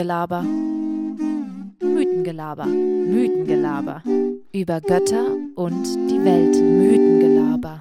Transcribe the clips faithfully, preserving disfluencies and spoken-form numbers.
Mythengelaber. Mythengelaber. Mythengelaber. Über Götter und die Welt. Mythengelaber.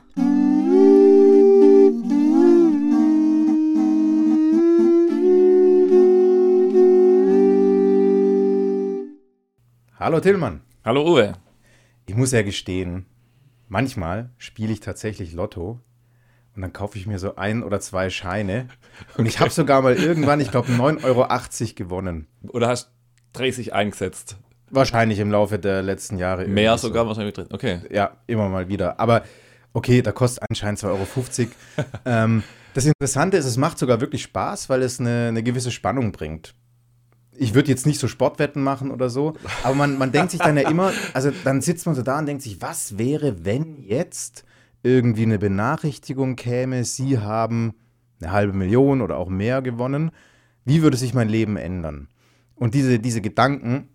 Hallo Tillmann. Hallo Uwe. Ich muss ja gestehen, manchmal spiele ich tatsächlich Lotto und dann kaufe ich mir so ein oder zwei Scheine und ich habe sogar mal irgendwann, ich glaube, neun Euro achtzig gewonnen. Oder hast dreißig eingesetzt? Wahrscheinlich im Laufe der letzten Jahre. Mehr sogar so. wahrscheinlich drin. Okay. Ja, immer mal wieder. Aber okay, da kostet ein Schein zwei Euro fünfzig. ähm, das Interessante ist, es macht sogar wirklich Spaß, weil es eine, eine gewisse Spannung bringt. Ich würde jetzt nicht so Sportwetten machen oder so, aber man, man denkt sich dann ja immer, also dann sitzt man so da und denkt sich, was wäre, wenn jetzt irgendwie eine Benachrichtigung käme, Sie haben eine halbe Million oder auch mehr gewonnen, wie würde sich mein Leben ändern? Und diese, diese Gedanken,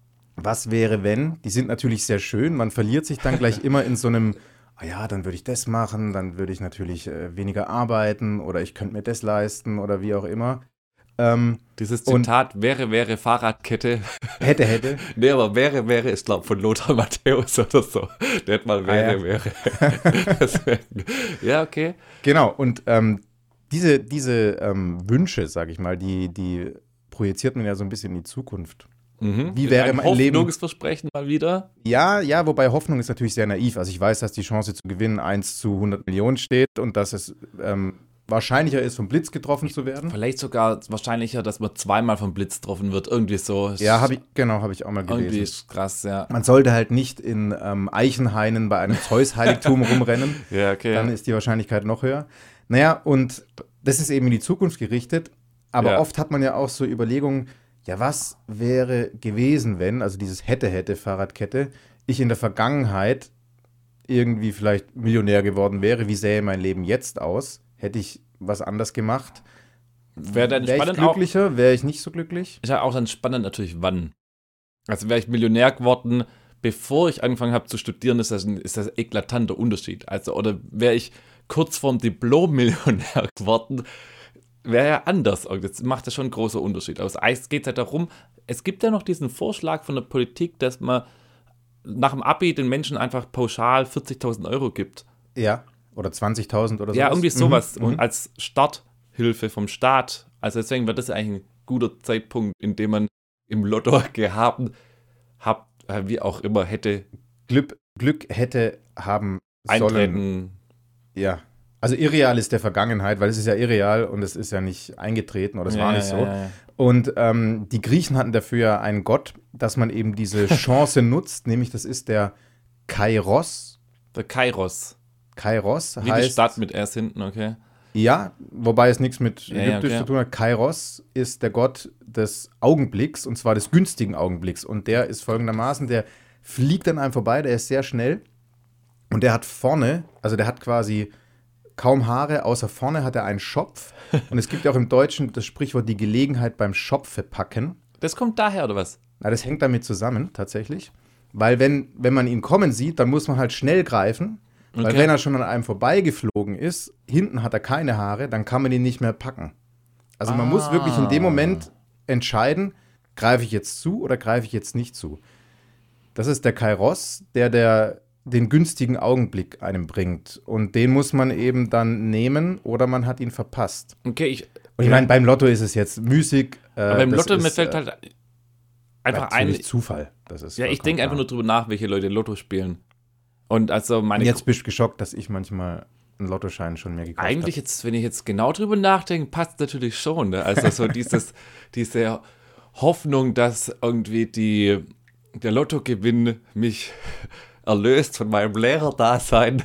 was wäre, wenn, die sind natürlich sehr schön, man verliert sich dann gleich immer in so einem, ah ja, dann würde ich das machen, dann würde ich natürlich äh, weniger arbeiten oder ich könnte mir das leisten oder wie auch immer. Ähm, Dieses Zitat, wäre, wäre, Fahrradkette. Hätte, hätte. Nee, aber wäre, wäre ist, glaube ich, von Lothar Matthäus oder so. Der hat mal wäre, ah, ja. wäre. Ja, okay. Genau, und ähm, diese, diese ähm, Wünsche, sage ich mal, die, die projiziert man ja so ein bisschen in die Zukunft. Mhm. Wie wäre ein mein Leben? Hoffnungsversprechen mal wieder. Ja, ja, wobei Hoffnung ist natürlich sehr naiv. Also ich weiß, dass die Chance zu gewinnen eins zu hundert Millionen steht und dass es ähm, wahrscheinlicher ist, vom Blitz getroffen zu werden. Vielleicht sogar wahrscheinlicher, dass man zweimal vom Blitz getroffen wird. Irgendwie so. Ja, habe ich, genau, habe ich auch mal gelesen. Irgendwie ist krass, ja. Man sollte halt nicht in ähm, Eichenhainen bei einem Zeus-Heiligtum rumrennen. Ja, okay. Dann ist die Wahrscheinlichkeit noch höher. Naja, und das ist eben in die Zukunft gerichtet. Aber ja. oft hat man ja auch so Überlegungen, ja, was wäre gewesen, wenn, also dieses hätte, hätte, Fahrradkette, ich in der Vergangenheit irgendwie vielleicht Millionär geworden wäre, wie sähe mein Leben jetzt aus? Hätte ich was anders gemacht? Wäre dann Wäre ich spannend glücklicher? Wäre ich nicht so glücklich? Ist ja auch dann spannend natürlich, wann. Also wäre ich Millionär geworden, bevor ich angefangen habe zu studieren, ist das ein, ist das ein eklatanter Unterschied. Also, oder wäre ich kurz vorm Diplom Millionär geworden, wäre ja anders. Das macht ja schon einen großen Unterschied. Aber es geht halt darum, es gibt ja noch diesen Vorschlag von der Politik, dass man nach dem Abi den Menschen einfach pauschal vierzigtausend Euro gibt. Ja, oder zwanzigtausend oder so. Ja, irgendwie sowas. Mhm. Und als Starthilfe vom Staat. Also deswegen wäre das eigentlich ein guter Zeitpunkt, in dem man im Lotto gehabt, hab, wie auch immer, hätte Glück, Glück hätte haben sollen. eintreten. Ja. Also irreal ist der Vergangenheit, weil es ist ja irreal und es ist ja nicht eingetreten oder es Ja, war nicht ja, so. ja, ja. Und ähm, die Griechen hatten dafür ja einen Gott, dass man eben diese Chance nutzt, nämlich das ist der Kairos. Der Kairos. Kairos Wie heißt... die Stadt mit S hinten, okay. Ja, wobei es nichts mit Ja, Ägyptisch ja, okay. zu tun hat. Kairos ist der Gott des Augenblicks und zwar des günstigen Augenblicks. Und der ist folgendermaßen, der fliegt an einem vorbei, der ist sehr schnell und der hat vorne, also der hat quasi kaum Haare, außer vorne hat er einen Schopf. Und es gibt ja auch im Deutschen das Sprichwort, die Gelegenheit beim Schopfe packen. Das kommt daher, oder was? Na, das hängt damit zusammen, tatsächlich. Weil wenn, wenn man ihn kommen sieht, dann muss man halt schnell greifen. Weil Okay. wenn er schon an einem vorbeigeflogen ist, hinten hat er keine Haare, dann kann man ihn nicht mehr packen. Also man Ah. muss wirklich in dem Moment entscheiden, greife ich jetzt zu oder greife ich jetzt nicht zu. Das ist der Kairos, der, der den günstigen Augenblick einem bringt. Und den muss man eben dann nehmen oder man hat ihn verpasst. Okay, ich. Und ich meine, beim Lotto ist es jetzt müßig. Äh, aber im das Lotto, ist, mir fällt äh, halt einfach ein. natürlich Zufall. Das ist Ja, ich vollkommen denke einfach klar. nur drüber nach, welche Leute Lotto spielen. Und also meine. Und jetzt bist du geschockt, dass ich manchmal einen Lottoschein schon mehr gekauft habe. Eigentlich jetzt, wenn ich jetzt genau drüber nachdenke, passt natürlich schon. Ne? Also so dieses, diese Hoffnung, dass irgendwie die, der Lottogewinn mich erlöst von meinem Lehrerdasein.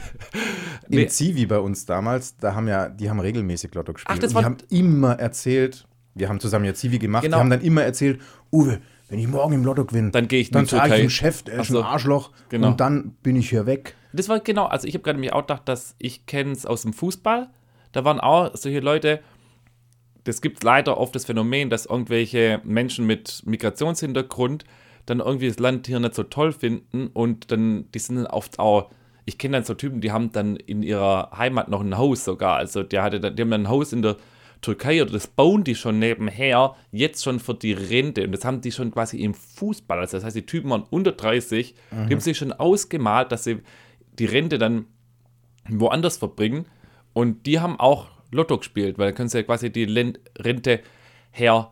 Im Nee, Zivi bei uns damals, da haben ja, die haben regelmäßig Lotto gespielt. Ach, das und die war- haben immer erzählt, wir haben zusammen ja Zivi gemacht, Genau. die haben dann immer erzählt, Uwe, wenn ich morgen im Lotto gewinne, Dann gehe ich in dann die sage ich Türkei. dem Chef, der ist Ach so, ein Arschloch genau. und dann bin ich hier weg. das war genau, also ich habe gerade mir auch gedacht, dass ich kenne es aus dem Fußball. Da waren auch solche Leute, das gibt leider oft das Phänomen, dass irgendwelche Menschen mit Migrationshintergrund dann irgendwie das Land hier nicht so toll finden und dann, die sind dann oft auch, ich kenne dann so Typen, die haben dann in ihrer Heimat noch ein Haus sogar, also der hatte dann, die haben dann ein Haus in der Türkei oder das bauen die schon nebenher, jetzt schon für die Rente. Und das haben die schon quasi im Fußball. Also das heißt, die Typen waren unter dreißig, mhm. die haben sich schon ausgemalt, dass sie die Rente dann woanders verbringen. Und die haben auch Lotto gespielt, weil da können sie ja quasi die Rente herholen.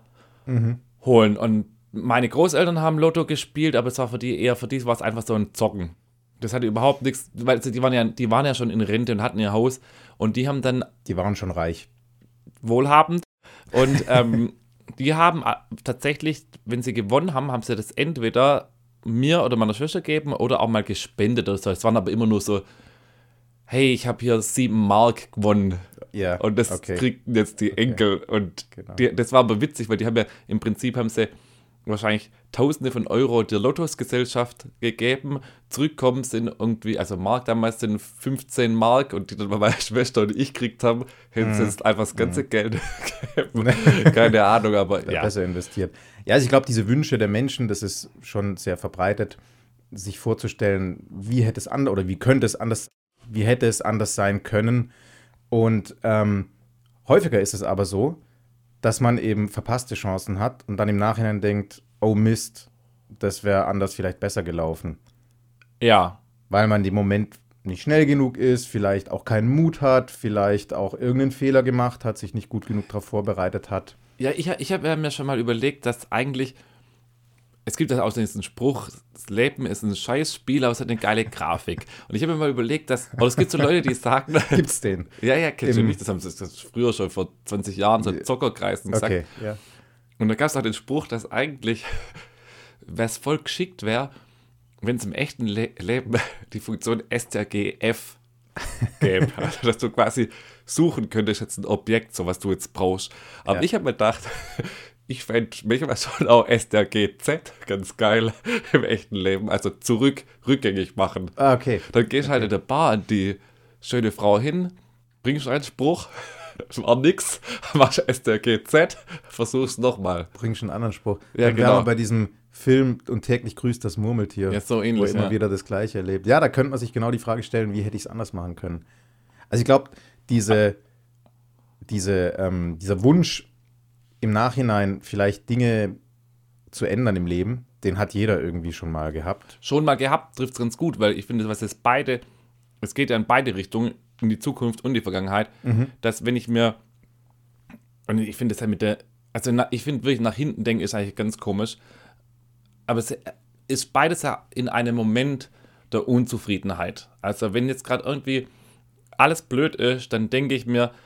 Mhm. Und meine Großeltern haben Lotto gespielt, aber es war für die eher, für die war es einfach so ein Zocken. Das hatte überhaupt nichts, weil die waren ja, die waren ja schon in Rente und hatten ihr Haus und die haben dann... Die waren schon reich. Wohlhabend und ähm, die haben tatsächlich, wenn sie gewonnen haben, haben sie das entweder mir oder meiner Schwester gegeben oder auch mal gespendet oder so. Es waren aber immer nur so, hey, ich habe hier sieben Mark gewonnen. Ja, und das okay. kriegten jetzt die Enkel. Okay. Und genau. die, das war aber witzig, weil die haben ja, im Prinzip haben sie wahrscheinlich Tausende von Euro der Lottosgesellschaft gegeben. Zurückkommen sind irgendwie, also Mark damals sind fünfzehn Mark und die dann meine Schwester und ich gekriegt haben, hätten sie jetzt einfach das ganze mm. Geld gegeben. Keine Ahnung, aber ja. Besser investiert. Ja, also ich glaube, diese Wünsche der Menschen, das ist schon sehr verbreitet, sich vorzustellen, wie hätte es anders oder wie könnte es anders, wie hätte es anders sein können. Und ähm, häufiger ist es aber so, dass man eben verpasste Chancen hat und dann im Nachhinein denkt, oh Mist, das wäre anders vielleicht besser gelaufen. Ja. Weil man im Moment nicht schnell genug ist, vielleicht auch keinen Mut hat, vielleicht auch irgendeinen Fehler gemacht hat, sich nicht gut genug darauf vorbereitet hat. Ja, ich, ich habe mir schon mal überlegt, dass eigentlich, es gibt ja auch diesen Spruch, das Leben ist ein Scheißspiel, aber es hat eine geile Grafik. Und ich habe mir mal überlegt, dass, oder es gibt so Leute, die sagen... Gibt's den? Ja, ja, kennst du nicht, das haben sie das früher schon vor zwanzig Jahren so Zockerkreisen gesagt. Okay, ja. Und da gab es auch den Spruch, dass eigentlich, wäre es voll geschickt wäre, wenn es im echten Le- Leben die Funktion S T R G F gäbe. Also, dass du quasi suchen könntest, jetzt ein Objekt, so was du jetzt brauchst. Aber ja. ich habe mir gedacht... Ich fände manchmal schon auch S T R G Z ganz geil im echten Leben. Also zurück, rückgängig machen. Ah, okay. Dann gehst du okay. halt in der Bar an die schöne Frau hin, bringst einen Spruch, das war nix, machst S T R G Z, versuchst nochmal. Bringst einen anderen Spruch. Ja, Dann genau. wären wir bei diesem Film und täglich grüßt das Murmeltier, ja, so ähnlich, wo immer ja. wieder das Gleiche erlebt. Ja, da könnte man sich genau die Frage stellen, wie hätte ich es anders machen können. Also ich glaube, diese, diese, ähm, dieser Wunsch, im Nachhinein vielleicht Dinge zu ändern im Leben, den hat jeder irgendwie schon mal gehabt. Schon mal gehabt, trifft es ganz gut, weil ich finde, was jetzt beide, es geht ja in beide Richtungen, in die Zukunft und die Vergangenheit, mhm. dass wenn ich mir, und ich finde das halt mit der, also na, ich finde wirklich nach hinten denken ist eigentlich ganz komisch, aber es ist beides ja in einem Moment der Unzufriedenheit. Also wenn jetzt gerade irgendwie alles blöd ist, dann denke ich mir,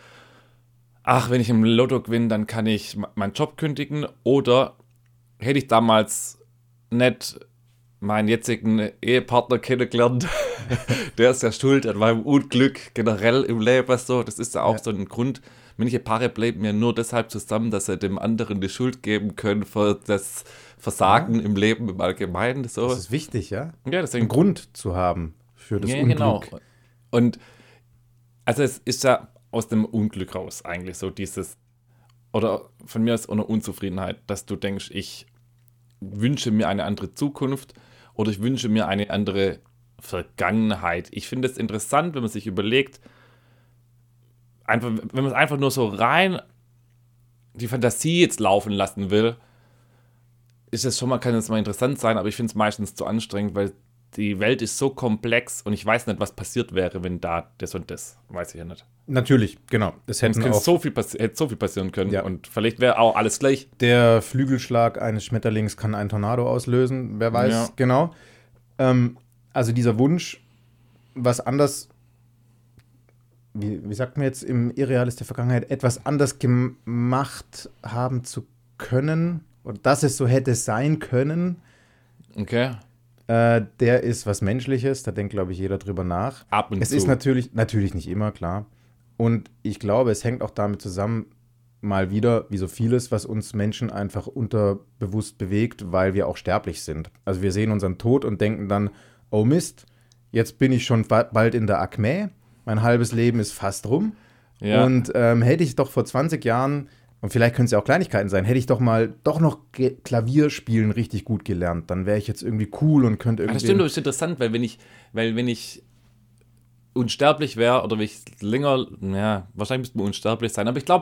ach, wenn ich im Lotto gewinne, dann kann ich meinen Job kündigen. Oder hätte ich damals nicht meinen jetzigen Ehepartner kennengelernt, der ist ja schuld an meinem Unglück generell im Leben. So. Das ist ja auch ja. so ein Grund. Manche Paare bleiben ja nur deshalb zusammen, dass sie dem anderen die Schuld geben können für das Versagen ja. im Leben im Allgemeinen. So. Das ist wichtig, ja? Ja, deswegen. Einen Grund zu haben für das ja, Unglück. Genau. Und also es ist ja aus dem Unglück raus eigentlich so dieses, oder von mir aus eine Unzufriedenheit, dass du denkst, ich wünsche mir eine andere Zukunft oder ich wünsche mir eine andere Vergangenheit. Ich finde es interessant, wenn man sich überlegt, einfach, wenn man es einfach nur so rein die Fantasie jetzt laufen lassen will, ist es schon mal, kann es mal interessant sein, aber ich finde es meistens zu anstrengend, weil die Welt ist so komplex und ich weiß nicht, was passiert wäre, wenn da das und das, weiß ich ja nicht. Natürlich, genau. Es hätten es auch so viel passi- hätte so viel passieren können ja. und vielleicht wäre auch alles gleich. Der Flügelschlag eines Schmetterlings kann einen Tornado auslösen, wer weiß ja. genau. Ähm, also dieser Wunsch, was anders, wie, wie sagt man jetzt im Irreal ist der Vergangenheit, etwas anders gemacht haben zu können und dass es so hätte sein können. Okay. Äh, der ist was Menschliches, da denkt, glaube ich, jeder drüber nach. Ab und es zu. ist natürlich, natürlich nicht immer, klar. Und ich glaube, es hängt auch damit zusammen, mal wieder, wie so vieles, was uns Menschen einfach unterbewusst bewegt, weil wir auch sterblich sind. Also wir sehen unseren Tod und denken dann, oh Mist, jetzt bin ich schon bald in der Akme, mein halbes Leben ist fast rum. Ja. Und ähm, hätte ich doch vor zwanzig Jahren, und vielleicht können es ja auch Kleinigkeiten sein, hätte ich doch mal doch noch Ge- Klavierspielen richtig gut gelernt, dann wäre ich jetzt irgendwie cool und könnte irgendwie... Das stimmt, das ist interessant, weil wenn ich, weil wenn ich unsterblich wäre oder wenn ich länger, ja, wahrscheinlich müsste man unsterblich sein, aber ich glaube,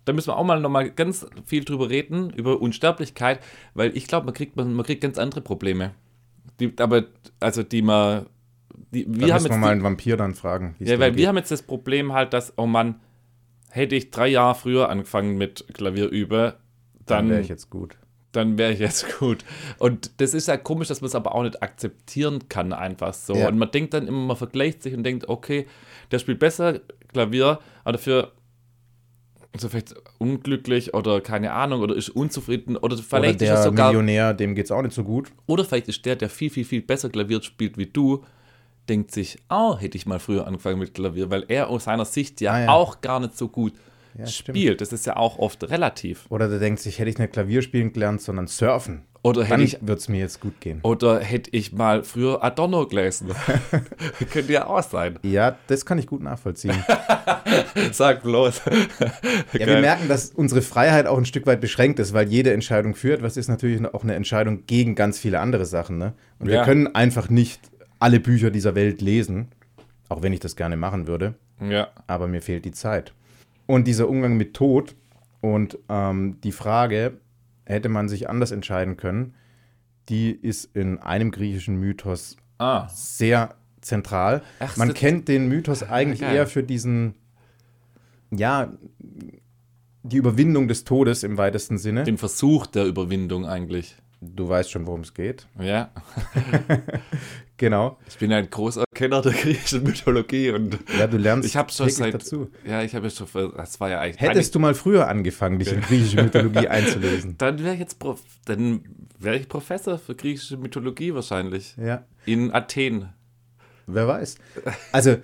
da müssen wir auch mal nochmal ganz viel drüber reden, über Unsterblichkeit, weil ich glaube, man kriegt, man, man kriegt ganz andere Probleme. Die, aber, also die man, die, wir da haben müssen jetzt wir mal die, einen Vampir dann fragen. ja, weil wir haben jetzt das Problem halt, dass, oh Mann, hätte ich drei Jahre früher angefangen mit Klavierübe, dann, dann wäre ich jetzt gut. Dann wäre ich jetzt gut. Und das ist ja komisch, dass man es aber auch nicht akzeptieren kann, einfach so. Ja. Und man denkt dann immer, man vergleicht sich und denkt, okay, der spielt besser Klavier, aber dafür so vielleicht unglücklich oder keine Ahnung oder ist unzufrieden oder vielleicht Oder der ist er sogar Millionär, dem geht's auch nicht so gut. oder vielleicht ist der, der viel, viel, viel besser Klavier spielt wie du, denkt sich, oh, hätte ich mal früher angefangen mit Klavier, weil er aus seiner Sicht ja, Ah, ja. auch gar nicht so gut Ja, spielt. stimmt. Das ist ja auch oft relativ. Oder der denkt sich, hätte ich nicht Klavier spielen gelernt, sondern surfen. Oder hätte Dann ich wird es mir jetzt gut gehen. Oder hätte ich mal früher Adorno gelesen. Könnte ja auch sein. Ja, das kann ich gut nachvollziehen. Sag bloß. Ja, wir merken, dass unsere Freiheit auch ein Stück weit beschränkt ist, weil jede Entscheidung führt. Was ist natürlich auch eine Entscheidung gegen ganz viele andere Sachen. Ne? Und wir Ja. können einfach nicht alle Bücher dieser Welt lesen, auch wenn ich das gerne machen würde. Ja. Aber mir fehlt die Zeit. Und dieser Umgang mit Tod und ähm, die Frage, hätte man sich anders entscheiden können, die ist in einem griechischen Mythos Ah. sehr zentral. Ach, Man so- kennt den Mythos eigentlich geil. eher für diesen, ja, die Überwindung des Todes im weitesten Sinne. Den Versuch der Überwindung eigentlich. Du weißt schon, worum es geht. Ja. Genau. Ich bin ein großer Kenner der griechischen Mythologie und Ja, du lernst ich habe schon täglich seit. dazu. Ja, ich habe schon. Das war ja eigentlich. Hättest du mal früher angefangen, dich in griechische Mythologie einzulesen? Dann wäre ich jetzt Prof, dann wäre ich Professor für griechische Mythologie wahrscheinlich. Ja, In Athen. wer weiß. Also,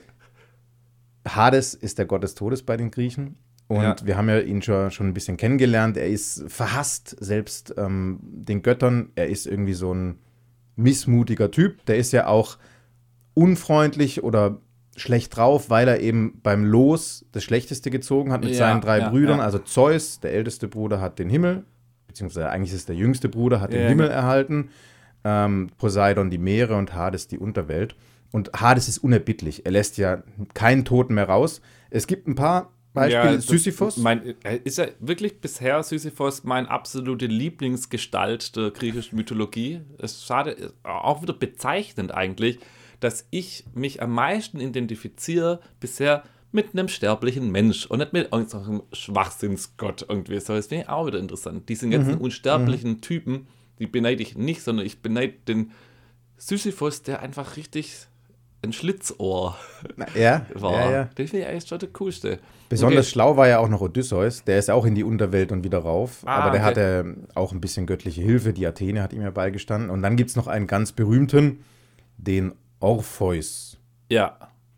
Hades ist der Gott des Todes bei den Griechen. Und Ja. wir haben ja ihn schon, schon ein bisschen kennengelernt. Er ist verhasst, selbst ähm, den Göttern. Er ist irgendwie so ein missmutiger Typ. Der ist ja auch unfreundlich oder schlecht drauf, weil er eben beim Los das Schlechteste gezogen hat mit Ja, seinen drei ja, Brüdern. ja. Also Zeus, der älteste Bruder, hat den Himmel, beziehungsweise eigentlich ist es der jüngste Bruder, hat den Ja, Himmel genau. erhalten. Ähm, Poseidon die Meere und Hades die Unterwelt. Und Hades ist unerbittlich. Er lässt ja keinen Toten mehr raus. Es gibt ein paar Beispiele. das- Sisyphos. Mein, ist ja wirklich bisher Sisyphos mein absolute Lieblingsgestalt der griechischen Mythologie. Es ist schade, ist auch wieder bezeichnend eigentlich, dass ich mich am meisten identifiziere bisher mit einem sterblichen Mensch und nicht mit irgendeinem Schwachsinnsgott irgendwie. So, das finde ich auch wieder interessant. Diesen ganzen Mhm. unsterblichen Typen, die beneide ich nicht, sondern ich beneide den Sisyphos, der einfach richtig ein Schlitzohr Na, ja, war. ja, ja. Den finde ich eigentlich schon der coolste. Besonders Okay. schlau war ja auch noch Odysseus. Der ist auch in die Unterwelt und wieder rauf. Ah, aber der okay. hatte auch ein bisschen göttliche Hilfe. Die Athene hat ihm ja beigestanden. Und dann gibt es noch einen ganz berühmten, den Orpheus. Ja.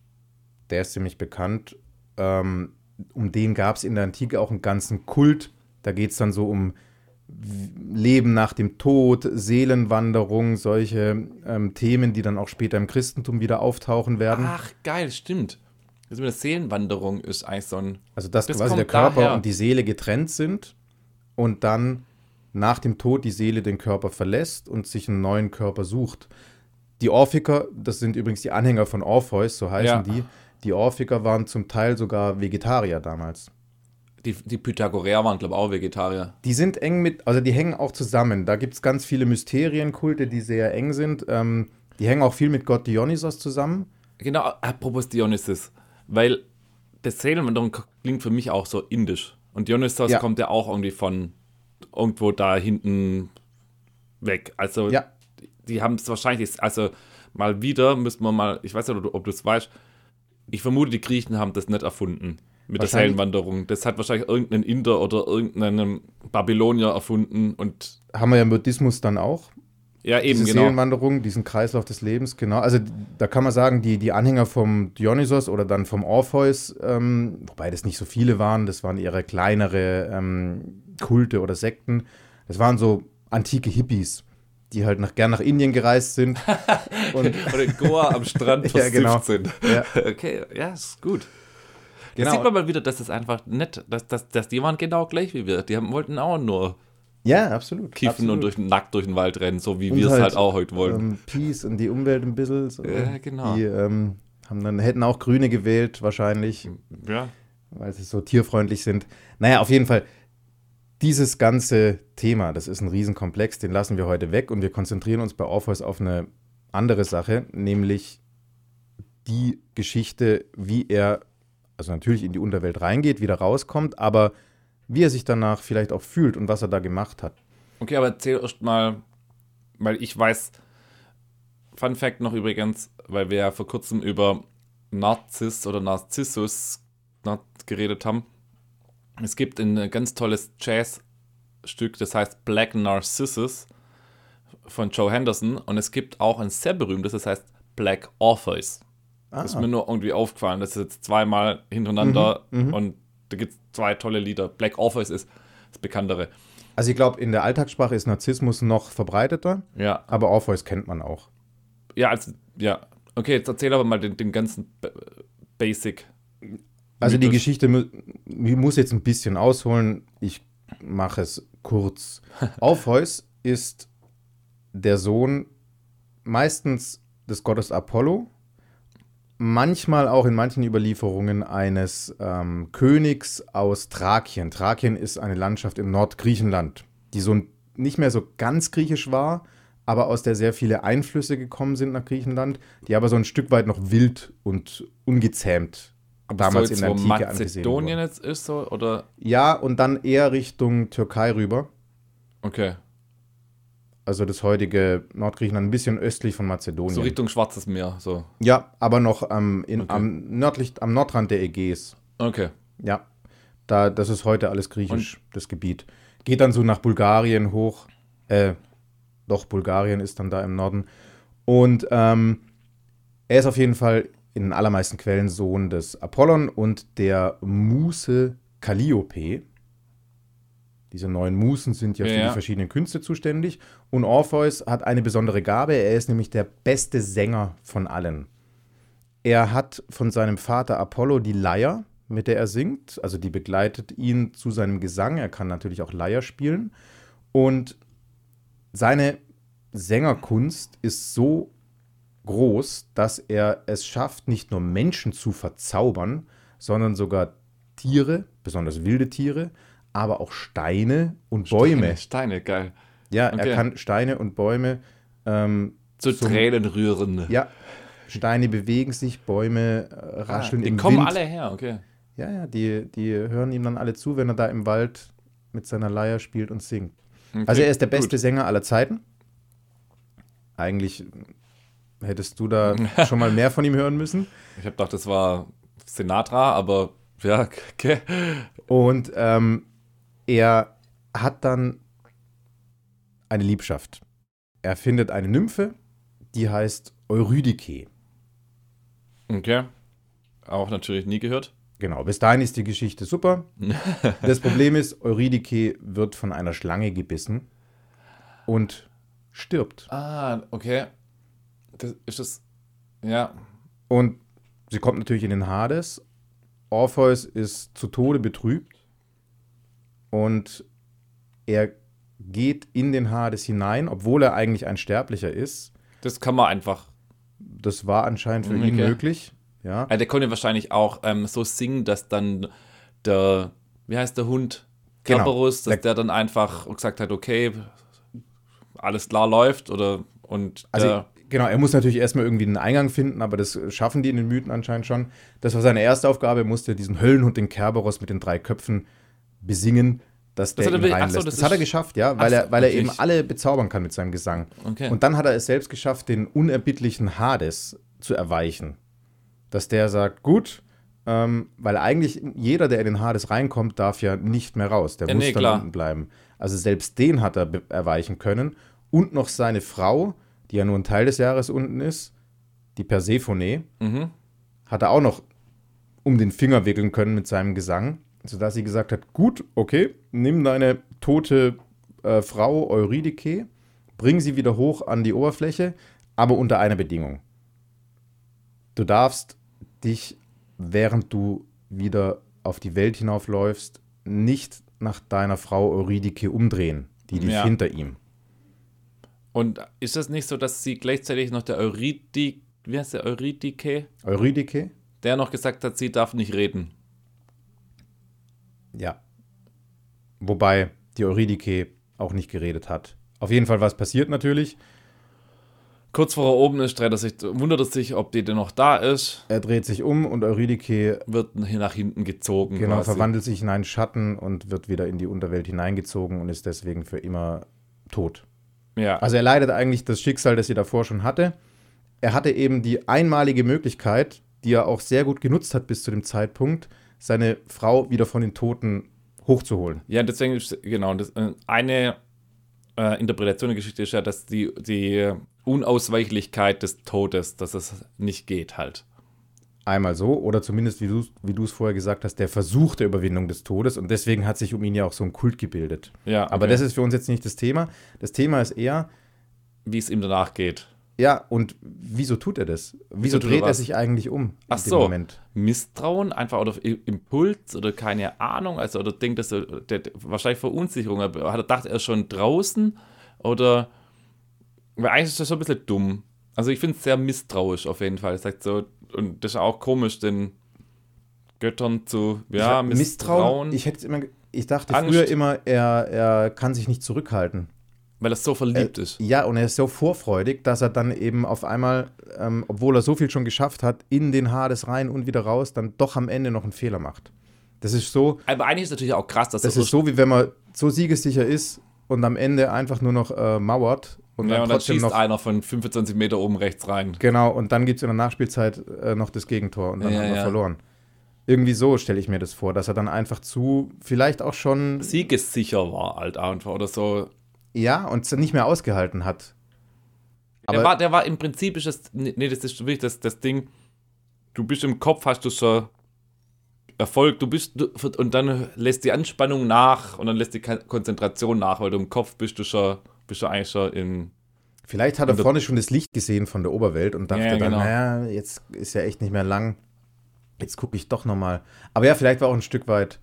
Der ist ziemlich bekannt. Ähm, um den gab es in der Antike auch einen ganzen Kult. Da geht es dann so um Leben nach dem Tod, Seelenwanderung, solche ähm, Themen, die dann auch später im Christentum wieder auftauchen werden. Ach, geil, stimmt. Das mit der Seelenwanderung ist eigentlich so ein. Also dass Das quasi der kommt Körper daher. und die Seele getrennt sind und dann nach dem Tod die Seele den Körper verlässt und sich einen neuen Körper sucht. Die Orphiker, das sind übrigens die Anhänger von Orpheus, so heißen Ja. die. Die Orphiker waren zum Teil sogar Vegetarier damals. Die, die Pythagoreer waren, glaube ich, auch Vegetarier. Die sind eng mit, also die hängen auch zusammen. Da gibt es ganz viele Mysterienkulte, die sehr eng sind. Ähm, die hängen auch viel mit Gott Dionysos zusammen. Genau, apropos Dionysus. Weil das Seelenwanderung klingt für mich auch so indisch. Und Dionysos Ja. kommt ja auch irgendwie von irgendwo da hinten weg. Also, Ja. die, die haben es wahrscheinlich, also mal wieder müssen wir mal, ich weiß nicht, ob du es weißt, ich vermute, die Griechen haben das nicht erfunden mit der Wahrscheinlich. Seelenwanderung. Das hat wahrscheinlich irgendein Inder oder irgendein Babylonier erfunden und Haben wir ja im Buddhismus dann auch. ja, eben, Diese genau. Seelenwanderung, diesen Kreislauf des Lebens, genau. Also da kann man sagen, die, die Anhänger vom Dionysos oder dann vom Orpheus, ähm, wobei das nicht so viele waren, das waren eher kleinere ähm, Kulte oder Sekten. Das waren so antike Hippies, die halt nach, gern nach Indien gereist sind. Und Oder in Goa am Strand Ja, versifft genau. sind. Ja. Okay, ja, ist gut. Genau. Da sieht man mal wieder, dass es einfach nett, dass, dass, dass die waren genau gleich wie wir. Die haben, wollten auch nur ja, absolut. kiffen absolut. und durch, nackt durch den Wald rennen, so wie Und wir es halt, halt auch heute wollen. Ähm, Peace und die Umwelt ein bisschen. So. Ja, genau. Die ähm, haben dann, hätten auch Grüne gewählt, wahrscheinlich. Ja. weil sie so tierfreundlich sind. Naja, auf jeden Fall, dieses ganze Thema, das ist ein Riesenkomplex, den lassen wir heute weg und wir konzentrieren uns bei Orpheus auf eine andere Sache, nämlich die Geschichte, wie er, also natürlich in die Unterwelt reingeht, wieder rauskommt, aber wie er sich danach vielleicht auch fühlt und was er da gemacht hat. Okay, aber erzähl erst mal, weil ich weiß, Fun Fact noch übrigens, weil wir ja vor kurzem über Narziss oder Narzissus geredet haben. Es gibt ein ganz tolles Jazzstück, das heißt Black Narcissus von Joe Henderson und es gibt auch ein sehr berühmtes, das heißt Black Orpheus. Ah. Das ist mir nur irgendwie aufgefallen, das ist jetzt zweimal hintereinander Mhm, mhm. und da gibt es zwei tolle Lieder. Black Orpheus ist das bekanntere. Also ich glaube, in der Alltagssprache ist Narzissmus noch verbreiteter, Ja, aber Orpheus kennt man auch. ja, also, ja. Okay, jetzt erzähl aber mal den, den ganzen B- Basic. Also die Mythos. Geschichte mu muss jetzt ein bisschen ausholen. Ich mache es kurz. Orpheus ist der Sohn meistens des Gottes Apollo, manchmal auch in manchen Überlieferungen eines ähm, Königs aus Thrakien. Thrakien ist eine Landschaft im Nordgriechenland, die so nicht mehr so ganz griechisch war, aber aus der sehr viele Einflüsse gekommen sind nach Griechenland, die aber so ein Stück weit noch wild und ungezähmt damals so in jetzt, der wo Antike angesehen Mazedonien wurden. jetzt ist so, oder? Ja, und dann eher Richtung Türkei rüber. Okay, Also das heutige Nordgriechenland, ein bisschen östlich von Mazedonien. so Richtung Schwarzes Meer, so. Ja, aber noch ähm, in, Okay. am, nördlich, am Nordrand der Ägäis. Okay, Ja, da, das ist heute alles griechisch, das Gebiet. Geht dann so nach Bulgarien hoch. Äh, doch, Bulgarien ist dann da im Norden. Und ähm, er ist auf jeden Fall in den allermeisten Quellen Sohn des Apollon und der Muse Calliope. Diese neun Musen sind ja für Ja. die verschiedenen Künste zuständig. Und Orpheus hat eine besondere Gabe. Er ist nämlich der beste Sänger von allen. Er hat von seinem Vater Apollo die Leier, mit der er singt. Also die begleitet ihn zu seinem Gesang. Er kann natürlich auch Leier spielen. Und seine Sängerkunst ist so groß, dass er es schafft, nicht nur Menschen zu verzaubern, sondern sogar Tiere, besonders wilde Tiere, aber auch Steine und Bäume. Steine, Steine, geil. Ja, Okay. er kann Steine und Bäume ähm, Zu zum- Tränen rühren. Ja, Steine bewegen sich, Bäume äh, Ah, rascheln die im kommen Wind. alle her, okay. Ja, ja, die, die hören ihm dann alle zu, wenn er da im Wald mit seiner Leier spielt und singt. okay. Also er ist der beste Gut. Sänger aller Zeiten. Eigentlich hättest du da schon mal mehr von ihm hören müssen. Ich habe gedacht, das war Sinatra, aber ja, okay. Und ähm, er hat dann eine Liebschaft. Er findet eine Nymphe, die heißt Eurydike. Okay. Auch natürlich nie gehört. Genau, bis dahin ist die Geschichte super. Das Problem ist, Eurydike wird von einer Schlange gebissen und stirbt. Ah, okay. Das ist das. Ja. Und sie kommt natürlich in den Hades. Orpheus ist zu Tode betrübt und er geht in den Hades hinein, obwohl er eigentlich ein Sterblicher ist. Das kann man einfach. Das war anscheinend für Okay. ihn möglich. Ja. Ja, der konnte wahrscheinlich auch ähm, so singen, dass dann der, wie heißt der Hund? Genau. Kerberus, dass Der- der dann einfach gesagt hat, okay, alles klar läuft oder und Also, der, genau, er muss natürlich erstmal irgendwie einen Eingang finden, aber das schaffen die in den Mythen anscheinend schon. Das war seine erste Aufgabe, er musste diesen Höllenhund, den Kerberos mit den drei Köpfen besingen, dass der hat er ihn be- ach so, reinlässt. das das ist- hat er geschafft, ja, weil, ach so, er, weil er eben natürlich. alle bezaubern kann mit seinem Gesang. okay. Und dann hat er es selbst geschafft, den unerbittlichen Hades zu erweichen. Dass der sagt, gut, ähm, weil eigentlich jeder, der in den Hades reinkommt, darf ja nicht mehr raus. Der Ja, muss nee, dann klar. unten bleiben. Also selbst den hat er be- erweichen können. Und noch seine Frau, die ja nur ein Teil des Jahres unten ist, die Persephone, mhm. hat er auch noch um den Finger wickeln können mit seinem Gesang, sodass sie gesagt hat, gut, okay, nimm deine tote äh, Frau Eurydike, bring sie wieder hoch an die Oberfläche, aber unter einer Bedingung. Du darfst dich, während du wieder auf die Welt hinaufläufst, nicht nach deiner Frau Eurydike umdrehen. Die lief Ja. hinter ihm. Und ist das nicht so, dass sie gleichzeitig noch der Eurydik, wie heißt der Eurydike, Eurydike? der noch gesagt hat, sie darf nicht reden? Ja. Wobei die Eurydike auch nicht geredet hat. Auf jeden Fall was passiert natürlich. Kurz vor er oben ist, dreht er sich, wundert er sich, ob die denn noch da ist. Er dreht sich um und Eurydike wird nach hinten gezogen. Genau, quasi. verwandelt sich in einen Schatten und wird wieder in die Unterwelt hineingezogen und ist deswegen für immer tot. Ja. Also er leidet eigentlich das Schicksal, das sie davor schon hatte. Er hatte eben die einmalige Möglichkeit, die er auch sehr gut genutzt hat bis zu dem Zeitpunkt, seine Frau wieder von den Toten hochzuholen. Ja, deswegen ist, genau, das, eine äh, Interpretation der Geschichte ist ja, dass die, die Unausweichlichkeit des Todes, dass es nicht geht halt. Einmal so, oder zumindest, wie du wie du es vorher gesagt hast, der Versuch der Überwindung des Todes. Und deswegen hat sich um ihn ja auch so ein Kult gebildet. Ja, okay. Aber das ist für uns jetzt nicht das Thema. Das Thema ist eher, wie es ihm danach geht. Ja, und wieso tut er das? Wieso, wieso dreht er sich eigentlich um? Ach so, Moment? Misstrauen, einfach oder Impuls oder keine Ahnung, also oder denkt das so, der, der, wahrscheinlich Verunsicherung. Hat er gedacht, er ist schon draußen oder, weil eigentlich ist das schon ein bisschen dumm. Also ich finde es sehr misstrauisch auf jeden Fall. Sagt so, und das ist auch komisch, den Göttern zu, ja, ich, Misstrauen. Ich hätte immer, ich dachte Angst. früher immer, er, er kann sich nicht zurückhalten. Weil er so verliebt er, ist. Ja, und er ist so vorfreudig, dass er dann eben auf einmal, ähm, obwohl er so viel schon geschafft hat, in den Hades rein und wieder raus, dann doch am Ende noch einen Fehler macht. Das ist so. Aber eigentlich ist es natürlich auch krass, dass das. Das ist so, wie wenn man so siegessicher ist und am Ende einfach nur noch äh, mauert. Und ja, dann, und dann trotzdem schießt noch, einer von fünfundzwanzig Meter oben rechts rein. Genau, und dann gibt es in der Nachspielzeit äh, noch das Gegentor und dann ja, haben wir ja. verloren. Irgendwie so stelle ich mir das vor, dass er dann einfach zu, vielleicht auch schon siegessicher war halt einfach oder so. Ja, und es nicht mehr ausgehalten hat. Aber der war, der war im Prinzip, ist das, nee, das ist wirklich das, das Ding, du bist im Kopf, hast du schon Erfolg, du bist, du, und dann lässt die Anspannung nach und dann lässt die Konzentration nach, weil du im Kopf bist du schon, bist du eigentlich schon in... Vielleicht hat er vorne schon das Licht gesehen von der Oberwelt und dachte ja, dann, genau. naja, jetzt ist ja echt nicht mehr lang, jetzt gucke ich doch nochmal. Aber ja, vielleicht war auch ein Stück weit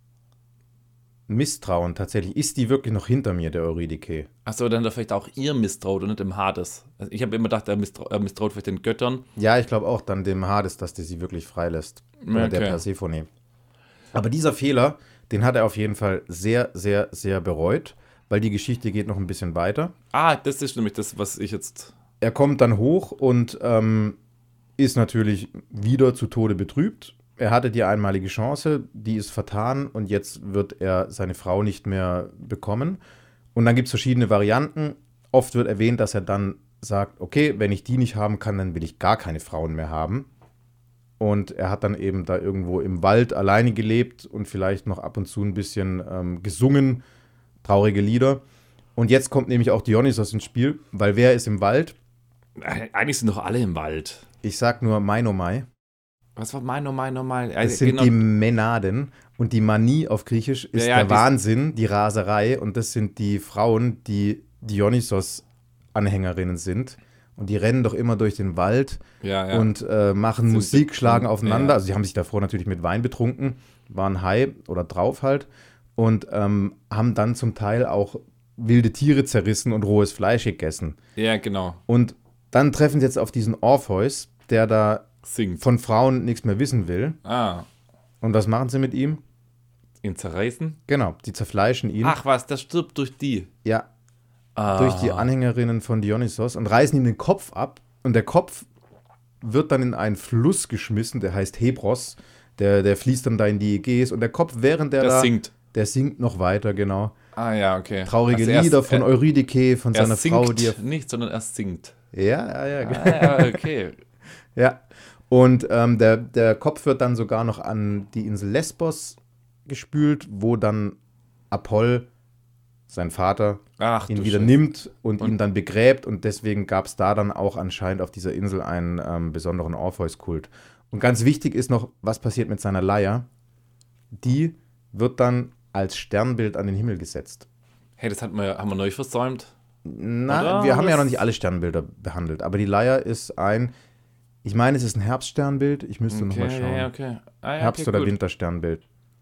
Misstrauen tatsächlich. Ist die wirklich noch hinter mir, der Eurydike? Achso, dann hat er vielleicht auch ihr misstraut und nicht dem Hades. Also ich habe immer gedacht, er, misstrau- er misstraut vielleicht den Göttern. Ja, ich glaube auch dann dem Hades, dass der sie wirklich freilässt. Oder okay. der Persephone. Aber dieser Fehler, den hat er auf jeden Fall sehr, sehr, sehr bereut, weil die Geschichte geht noch ein bisschen weiter. Ah, das ist nämlich das, was ich jetzt... Er kommt dann hoch und ähm, ist natürlich wieder zu Tode betrübt. Er hatte die einmalige Chance, die ist vertan und jetzt wird er seine Frau nicht mehr bekommen. Und dann gibt es verschiedene Varianten. Oft wird erwähnt, dass er dann sagt, okay, wenn ich die nicht haben kann, dann will ich gar keine Frauen mehr haben. Und er hat dann eben da irgendwo im Wald alleine gelebt und vielleicht noch ab und zu ein bisschen ähm, gesungen, traurige Lieder. Und jetzt kommt nämlich auch Dionysos ins Spiel, weil wer ist im Wald? Eigentlich sind doch alle im Wald. Ich sag nur Mainomai. Was war mein, mein, mein? Das also, sind genau. die Mänaden und die Manie auf Griechisch ist ja, ja, der Wahnsinn, die Raserei und das sind die Frauen, die Dionysos-Anhängerinnen sind und die rennen doch immer durch den Wald ja, ja. und äh, machen Musik, schlagen aufeinander. Ja. Also sie haben sich davor natürlich mit Wein betrunken, waren high oder drauf halt und ähm, haben dann zum Teil auch wilde Tiere zerrissen und rohes Fleisch gegessen. Ja, genau. Und dann treffen sie jetzt auf diesen Orpheus, der da singt. Von Frauen nichts mehr wissen will. Ah. Und was machen sie mit ihm? Ihn zerreißen? Genau, die zerfleischen ihn. Ach was, der stirbt durch die? Ja, ah. durch die Anhängerinnen von Dionysos und reißen ihm den Kopf ab. Und der Kopf wird dann in einen Fluss geschmissen, der heißt Hebros. Der, der fließt dann da in die Ägäis. Und der Kopf, während der der da... singt. Der singt noch weiter, genau. Ah ja, okay. Traurige also Lieder erst, von er, Eurydike, von seiner singt Frau, die er... nicht, sondern er singt. Ja, ja, ja. Ah, ja, okay. Ja. Und ähm, der, der Kopf wird dann sogar noch an die Insel Lesbos gespült, wo dann Apoll, sein Vater, Ach, ihn wieder Scheiße. nimmt und, und ihn dann begräbt. Und deswegen gab es da dann auch anscheinend auf dieser Insel einen ähm, besonderen Orpheus-Kult. Und ganz wichtig ist noch, was passiert mit seiner Leier? Die wird dann als Sternbild an den Himmel gesetzt. Hey, das hat wir, haben wir neu versäumt. Na, Oder? wir haben ja noch nicht alle Sternbilder behandelt. Aber die Leier ist ein... Ich meine, es ist ein Herbststernbild. Ich müsste okay, nochmal schauen. Ja, okay. ah, ja, Herbst- okay, oder gut. Wintersternbild.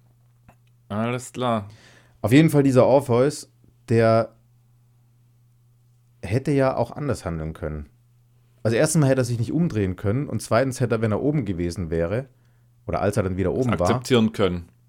Alles klar. Auf jeden Fall dieser Orpheus, der hätte ja auch anders handeln können. Also erstens mal hätte er sich nicht umdrehen können und zweitens hätte er, wenn er oben gewesen wäre, oder als er dann wieder oben das war, akzeptieren können.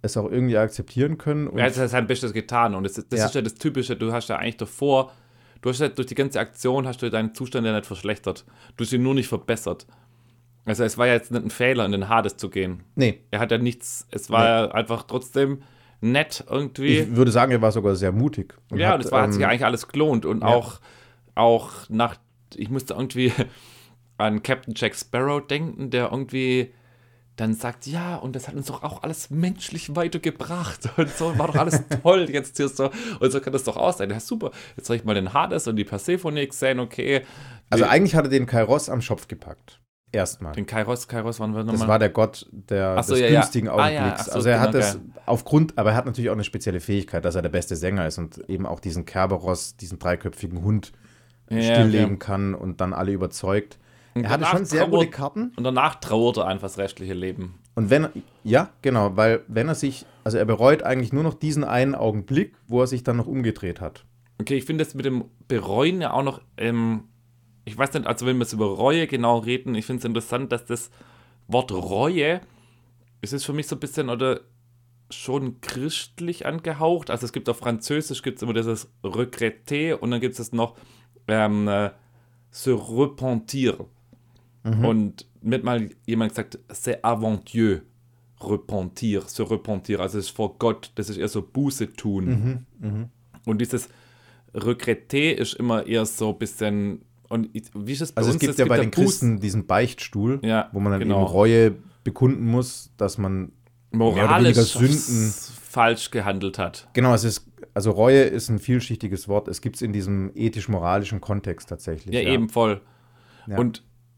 es auch irgendwie akzeptieren können. Und er hat sein Bestes getan und das, das ja. ist ja das Typische, du hast ja eigentlich davor, du hast ja durch die ganze Aktion hast du deinen Zustand ja nicht verschlechtert, du hast ihn nur nicht verbessert. Also es war ja jetzt nicht ein Fehler, in den Hades zu gehen. Nee. Er hat ja nichts, es war ja einfach trotzdem nett irgendwie. Ich würde sagen, er war sogar sehr mutig. Und ja, hat, und es war, hat sich ja ähm, eigentlich alles gelohnt und ja. auch, auch nach, ich musste irgendwie an Captain Jack Sparrow denken, der irgendwie dann sagt, ja, und das hat uns doch auch alles menschlich weitergebracht und so, war doch alles toll jetzt hier so, und so kann das doch aus sein. Ja, super, jetzt habe ich mal den Hades und die Persephone gesehen, okay. Also Die, eigentlich hat er den Kairos am Schopf gepackt. Erstmal. den Kairos, Kairos waren wir nochmal. Das war der Gott der, so, des ja, ja. günstigen Ah, ja. Augenblicks. Ach so, also er genau, hat das geil. aufgrund, aber er hat natürlich auch eine spezielle Fähigkeit, dass er der beste Sänger ist und eben auch diesen Kerberos, diesen dreiköpfigen Hund Ja, stilllegen ja. kann und dann alle überzeugt. Und Er hatte danach schon sehr trauert- gute Karten. Und danach trauert er einfach das restliche Leben. Und wenn, ja, genau, weil wenn er sich, also er bereut eigentlich nur noch diesen einen Augenblick, wo er sich dann noch umgedreht hat. Okay, ich finde das mit dem Bereuen ja auch noch, ähm, ich weiß nicht, also wenn wir jetzt über Reue genau reden, ich finde es interessant, dass das Wort Reue, es ist für mich so ein bisschen oder schon christlich angehaucht. Also es gibt auf Französisch gibt es immer dieses Regretter und dann gibt es noch ähm, äh, se repentir. Mhm. Und mir hat mal jemand gesagt, c'est avant Dieu, repentir, se repentir. Also es ist vor Gott, das ist eher so Buße tun. Mhm. Mhm. Und dieses Regretter ist immer eher so ein bisschen, und wie ist es bei Also uns? es gibt ja bei den Buß- Christen diesen Beichtstuhl, Ja, wo man dann genau. eben Reue bekunden muss, dass man mehr oder moralisch weniger Sünden. falsch gehandelt hat. Genau, es ist, also Reue ist ein vielschichtiges Wort. Es gibt es in diesem ethisch-moralischen Kontext tatsächlich. Ja, eben voll. Ja. Und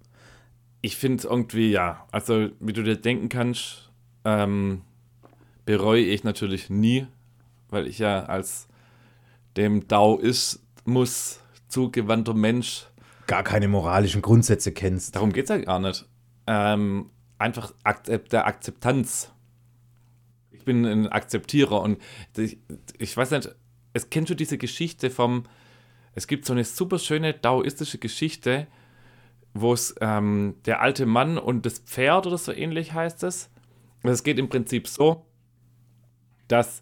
ich finde es irgendwie, ja, also wie du dir denken kannst, ähm, bereue ich natürlich nie, weil ich ja als dem Daoismus zugewandter Mensch, gar keine moralischen Grundsätze kennst. darum geht es ja gar nicht, ähm, einfach Akzept, der Akzeptanz. Ich bin ein Akzeptierer und ich, ich weiß nicht, es kennst du diese Geschichte vom, es gibt so eine super schöne daoistische Geschichte, wo es ähm, der alte Mann und das Pferd oder so ähnlich heißt es. Und es geht im Prinzip so, dass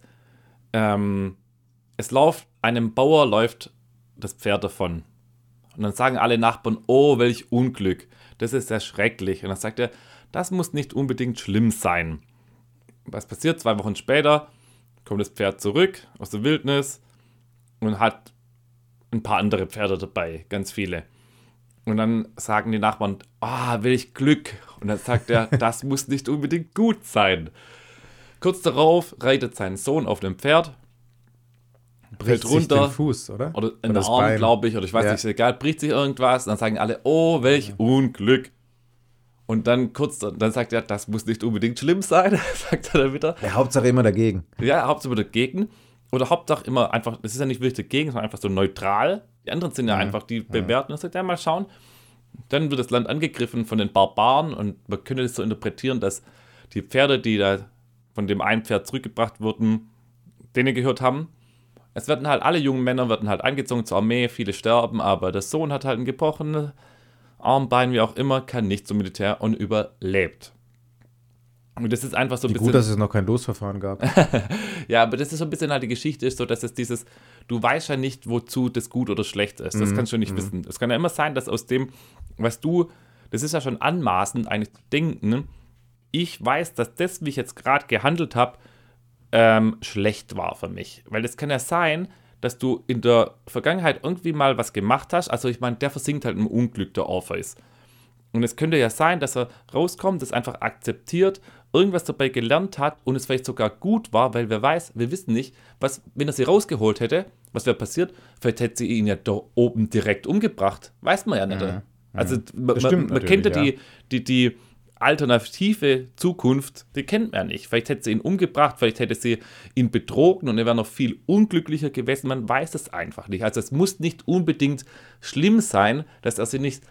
ähm, es läuft, einem Bauer läuft das Pferd davon. Und dann sagen alle Nachbarn, oh, welch Unglück, das ist ja schrecklich. Und dann sagt er, das muss nicht unbedingt schlimm sein. Was passiert? Zwei Wochen später kommt das Pferd zurück aus der Wildnis und hat ein paar andere Pferde dabei, ganz viele. Und dann sagen die Nachbarn, ah, welch Glück. Und dann sagt er, das muss nicht unbedingt gut sein. Kurz darauf reitet sein Sohn auf dem Pferd, Bricht fällt sich den runter, Fuß, oder? oder Oder in den das Arm, Bein. glaube ich, oder ich weiß Ja. nicht, ist egal, bricht sich irgendwas. Und dann sagen alle, oh, welch Unglück. Und dann kurz, dann sagt er, das muss nicht unbedingt schlimm sein, sagt er dann wieder. Ja, Hauptsache immer dagegen. Ja, Hauptsache dagegen. Oder Hauptsache immer einfach, das ist ja nicht wirklich dagegen, sondern einfach so neutral. Die anderen sind ja einfach, die bewerten und sagt, ja, mal schauen. Dann wird das Land angegriffen von den Barbaren und man könnte das so interpretieren, dass die Pferde, die da von dem einen Pferd zurückgebracht wurden, denen gehört haben. Es werden halt, alle jungen Männer werden halt eingezogen zur Armee, viele sterben, aber der Sohn hat halt ein gebrochenes Armbein, wie auch immer, kann nicht zum Militär und überlebt. Und das ist einfach so ein Wie bisschen... gut, dass es noch kein Losverfahren gab. Ja, aber das ist so ein bisschen halt die Geschichte, ist so, dass es dieses, du weißt ja nicht, wozu das gut oder schlecht ist. Das Mhm, kannst du nicht mhm. wissen. Es kann ja immer sein, dass aus dem, was du, das ist ja schon anmaßend eigentlich zu denken, ich weiß, dass das, wie ich jetzt gerade gehandelt habe, ähm, schlecht war für mich. Weil es kann ja sein, dass du in der Vergangenheit irgendwie mal was gemacht hast. Also ich meine, der versinkt halt im Unglück, der Orpheus. Und es könnte ja sein, dass er rauskommt, das einfach akzeptiert, irgendwas dabei gelernt hat und es vielleicht sogar gut war, weil wer weiß, wir wissen nicht, was, wenn er sie rausgeholt hätte, was wäre passiert? Vielleicht hätte sie ihn ja da oben direkt umgebracht. Weiß man ja nicht. Mhm. Also man, Das stimmt man, man kennt ja natürlich, die, die, die alternative Zukunft, die kennt man ja nicht. Vielleicht hätte sie ihn umgebracht, vielleicht hätte sie ihn betrogen und er wäre noch viel unglücklicher gewesen. Man weiß es einfach nicht. Also es muss nicht unbedingt schlimm sein, dass er sie nicht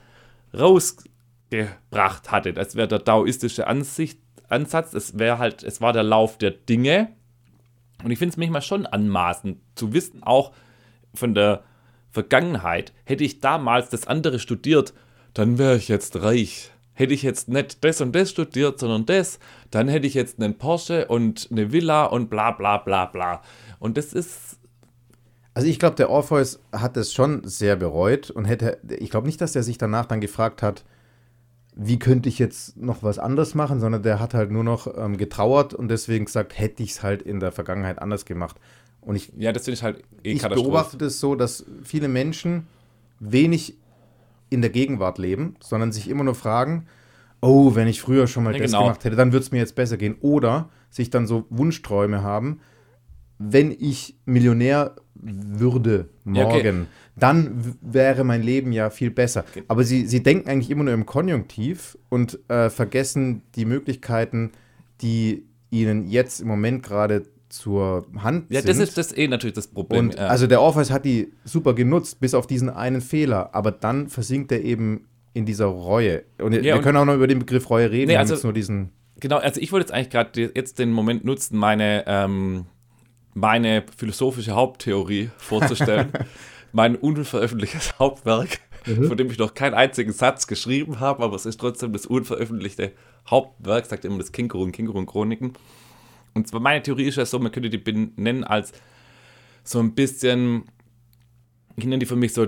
rausgebracht hatte. Das wäre der daoistische Ansicht, Ansatz. Es wäre halt, es war der Lauf der Dinge. Und ich finde es manchmal schon anmaßend zu wissen, auch von der Vergangenheit, hätte ich damals das andere studiert, dann wäre ich jetzt reich. hätte ich jetzt nicht das und das studiert, sondern das, dann hätte ich jetzt einen Porsche und eine Villa und bla bla bla bla. Und das ist... Also ich glaube, der Orpheus hat es schon sehr bereut und hätte, ich glaube nicht, dass er sich danach dann gefragt hat, wie könnte ich jetzt noch was anderes machen, sondern der hat halt nur noch ähm, getrauert und deswegen gesagt, hätte ich es halt in der Vergangenheit anders gemacht. Und ich, ja, das finde ich halt eh ich Katastrophe. beobachte das so, dass viele Menschen wenig in der Gegenwart leben, sondern sich immer nur fragen, oh, wenn ich früher schon mal Ja, das genau. gemacht hätte, dann würde es mir jetzt besser gehen. Oder sich dann so Wunschträume haben, wenn ich Millionär würde morgen, Ja, okay. dann w- wäre mein Leben ja viel besser. Okay. Aber sie, sie denken eigentlich immer nur im Konjunktiv und äh, vergessen die Möglichkeiten, die ihnen jetzt im Moment gerade zur Hand Ja, sind. das ist das eh natürlich das Problem. Und ja. also der Orpheus hat die super genutzt, bis auf diesen einen Fehler. Aber dann versinkt er eben in dieser Reue. Und wir und- können auch noch über den Begriff Reue reden. Nee, wir haben also- jetzt nur diesen. Genau, also ich wollte jetzt eigentlich gerade jetzt den Moment nutzen, meine, ähm, meine philosophische Haupttheorie vorzustellen. Mein unveröffentlichtes Hauptwerk, von dem ich noch keinen einzigen Satz geschrieben habe, aber es ist trotzdem das unveröffentlichte Hauptwerk, sagt immer das Känguru und Känguru-Chroniken. Und zwar meine Theorie ist ja so, man könnte die benennen als so ein bisschen, ich nenne die für mich so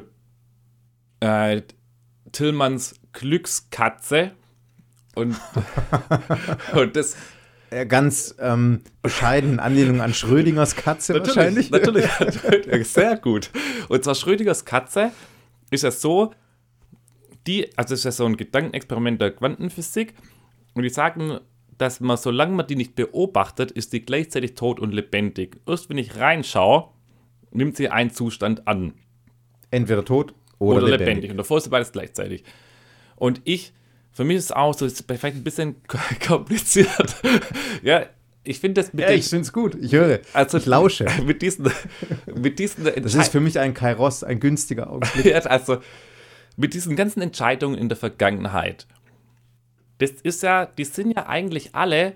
äh, Tillmanns Glückskatze. Und, und das Äh, ganz ähm, bescheiden Anlehnung an Schrödingers Katze wahrscheinlich. Natürlich, natürlich, sehr gut. Und zwar Schrödingers Katze ist ja so, die, also das ist ja so ein Gedankenexperiment der Quantenphysik und die sagen, dass man, solange man die nicht beobachtet, ist die gleichzeitig tot und lebendig. Erst wenn ich reinschaue, nimmt sie einen Zustand an. Entweder tot oder, Oder, lebendig. lebendig. Und davor ist beides gleichzeitig. Und ich, für mich ist es auch so, ist vielleicht ein bisschen kompliziert. Ja, ich finde das mit Ja, den, ich finde es gut. Ich höre. also ich lausche. mit diesen, mit diesen Das ist für mich ein Kairos, ein günstiger Augenblick. Ja, also mit diesen ganzen Entscheidungen in der Vergangenheit, das ist ja, die sind ja eigentlich alle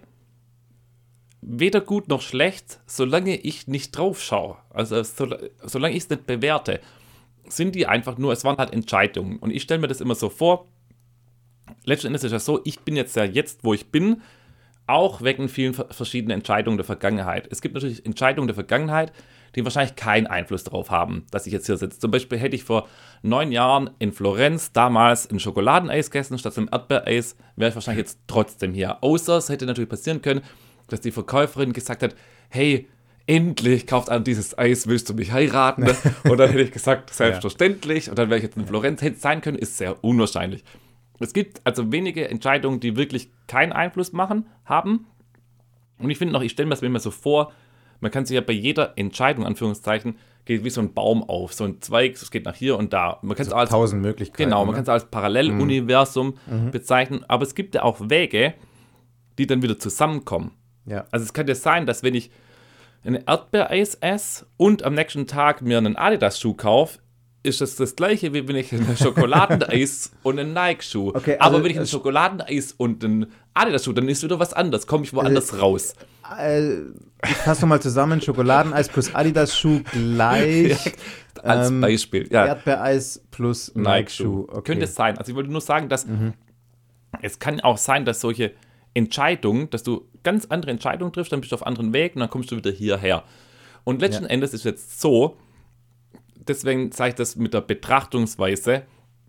weder gut noch schlecht, solange ich nicht drauf schaue. Also so, solange ich es nicht bewerte, sind die einfach nur, es waren halt Entscheidungen. Und ich stelle mir das immer so vor, letzten Endes ist es ja so, ich bin jetzt ja jetzt, wo ich bin, auch wegen vielen verschiedenen Entscheidungen der Vergangenheit. Es gibt natürlich Entscheidungen der Vergangenheit, die wahrscheinlich keinen Einfluss darauf haben, dass ich jetzt hier sitze. Zum Beispiel hätte ich vor neun Jahren in Florenz damals ein Schokoladeneis gegessen statt einem Erdbeereis, wäre ich wahrscheinlich jetzt trotzdem hier. Außer es hätte natürlich passieren können, dass die Verkäuferin gesagt hat, hey, endlich kauft an dieses Eis, willst du mich heiraten? Und dann hätte ich gesagt, selbstverständlich. Und dann wäre ich jetzt in Florenz. Hätte es sein können, ist sehr unwahrscheinlich. Es gibt also wenige Entscheidungen, die wirklich keinen Einfluss machen, haben. Und ich finde noch, ich stelle mir das mir immer so vor, man kann sich ja bei jeder Entscheidung, Anführungszeichen, geht wie so ein Baum auf, so ein Zweig, es geht nach hier und da. Man kann es So als, tausend Möglichkeiten. genau, man ne? kann es als Paralleluniversum Mhm. bezeichnen, aber es gibt ja auch Wege, die dann wieder zusammenkommen. Ja. Also es kann ja sein, dass wenn ich ein Erdbeereis esse und am nächsten Tag mir einen Adidas-Schuh kaufe, ist das das gleiche, wie wenn ich ein Schokoladeneis und einen Nike-Schuh. Okay, aber also wenn ich ein es- Schokoladeneis und einen Adidas-Schuh, dann ist wieder was anderes, komme ich woanders raus. Äh, ich fasse nochmal zusammen: Schokoladeneis plus Adidas-Schuh gleich Als ähm, Beispiel. Ja, Erdbeereis plus Nike-Schuh. Okay. Könnte es sein. Also ich wollte nur sagen, dass es kann auch sein, dass solche Entscheidungen, dass du ganz andere Entscheidungen triffst, dann bist du auf anderen Weg und dann kommst du wieder hierher. Und letzten Ja. Endes ist es jetzt so, deswegen sage ich das mit der Betrachtungsweise,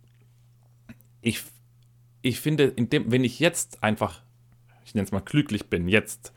ich, ich finde, in dem, wenn ich jetzt einfach, ich nenne es mal glücklich bin, jetzt,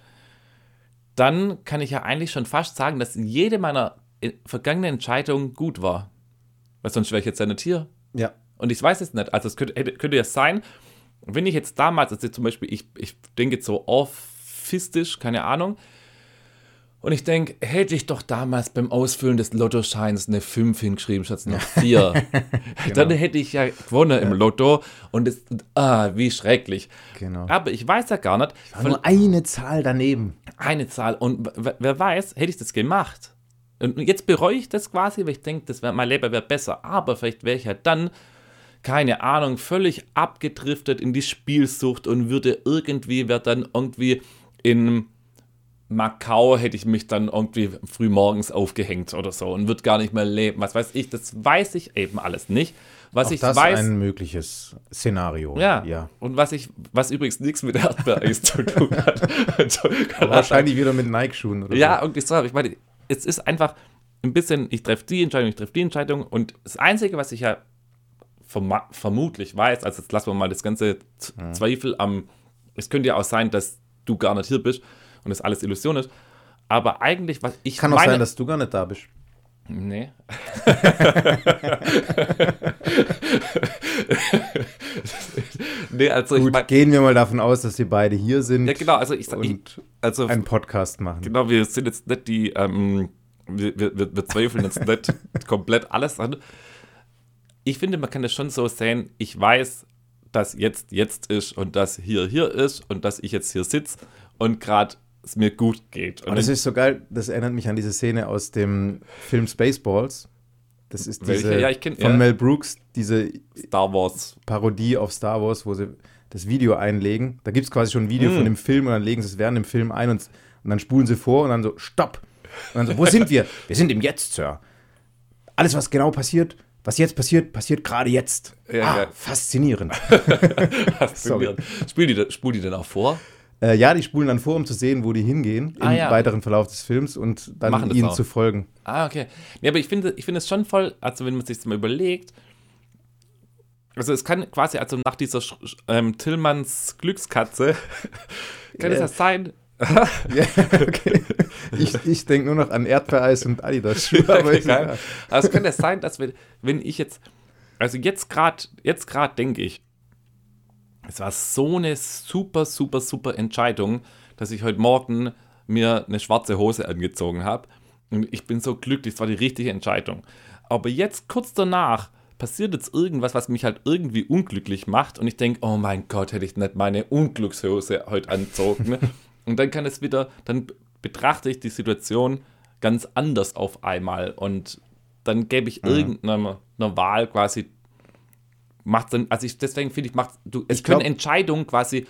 dann kann ich ja eigentlich schon fast sagen, dass jede meiner äh, vergangenen Entscheidungen gut war. Weil sonst wäre ich jetzt ja nicht hier. Ja. Und ich weiß es nicht. Also es könnte, hätte- könnte ja sein, wenn ich jetzt damals, also zum Beispiel, ich, ich denke jetzt so orphistisch, keine Ahnung, und ich denke, hätte ich doch damals beim Ausfüllen des Lottoscheins eine fünf hingeschrieben, statt noch vier. Dann hätte ich ja gewonnen im Lotto und es, ah, wie schrecklich. Genau. Aber ich weiß ja gar nicht, War nur eine Zahl daneben. eine Zahl und w- wer weiß, hätte ich das gemacht. Und jetzt bereue ich das quasi, weil ich denke, das wär, mein Leben wäre besser. Aber vielleicht wäre ich ja dann, keine Ahnung, völlig abgedriftet in die Spielsucht und würde irgendwie, wäre dann irgendwie in Macau, hätte ich mich dann irgendwie früh morgens aufgehängt oder so und würde gar nicht mehr leben. Was weiß ich, das weiß ich eben alles nicht. Was Auch ich das weiß, ein mögliches Szenario. ja, ja. und was ich, was übrigens nichts mit Erdbeereis zu tun hat. Also, Wahrscheinlich wieder mit Nike-Schuhen oder ja, so. und ich sage, ich meine, es ist einfach ein bisschen, ich treffe die Entscheidung, ich treffe die Entscheidung und das Einzige, was ich ja verma- vermutlich weiß, also jetzt lassen wir mal das ganze Z- Mhm. Zweifel am, es könnte ja auch sein, dass du gar nicht hier bist und das alles Illusion ist, aber eigentlich, was ich Kann auch meine, sein, dass du gar nicht da bist. nee. nee, also Gut, ich meine, gehen wir mal davon aus, dass wir beide hier sind ja genau, also ich, ich und also einen Podcast machen. genau, wir sind jetzt nicht die, ähm, wir, wir, wir wir zweifeln jetzt nicht komplett alles an. Ich finde, man kann das schon so sehen, ich weiß, dass jetzt jetzt ist und dass hier hier ist und dass ich jetzt hier sitze und gerade es mir gut geht. Und Und das dann- ist so geil, das erinnert mich an diese Szene aus dem Film Spaceballs. Das ist Welche? diese Ja, ich kenn- von ja. Mel Brooks, diese Star Wars. Parodie auf Star Wars, wo sie das Video einlegen. Da gibt es quasi schon ein Video Mm. von dem Film und dann legen sie es während dem Film ein und, und dann spulen sie vor und dann so, stopp. Und dann so, wo sind wir? Wir sind im Jetzt, Sir. Alles, was genau passiert, was jetzt passiert, passiert gerade jetzt. Ja, ah, ja. faszinierend. Sorry. Spul die, spul die denn auch vor? Äh, ja, die spulen dann vor, um zu sehen, wo die hingehen Ah, im ja. weiteren Verlauf des Films und dann Machen das ihnen auch. zu folgen. Ah, okay. Nee, aber ich finde, ich finde es schon voll, also wenn man sich das mal überlegt, also es kann quasi, also nach dieser Sch- Sch- ähm, Tillmanns Glückskatze, kann es Ja. ja sein, Ja, okay. Ich, ich denke nur noch an Erdbeereis und Adidas-Schuhe. aber ist egal. egal. Aber es kann ja sein, dass wir, wenn ich jetzt, also jetzt gerade, jetzt gerade denke ich, es war so eine super, super, super Entscheidung, dass ich heute Morgen mir eine schwarze Hose angezogen habe. Und ich bin so glücklich, es war die richtige Entscheidung. Aber jetzt kurz danach passiert jetzt irgendwas, was mich halt irgendwie unglücklich macht. Und ich denke, oh mein Gott, hätte ich nicht meine Unglückshose heute angezogen. Und dann kann es wieder, dann betrachte ich die Situation ganz anders auf einmal. Und dann gebe ich Mhm. irgendeiner einer Wahl quasi, macht dann, also ich, deswegen finde ich, macht, du, es Ich können glaub- Entscheidungen quasi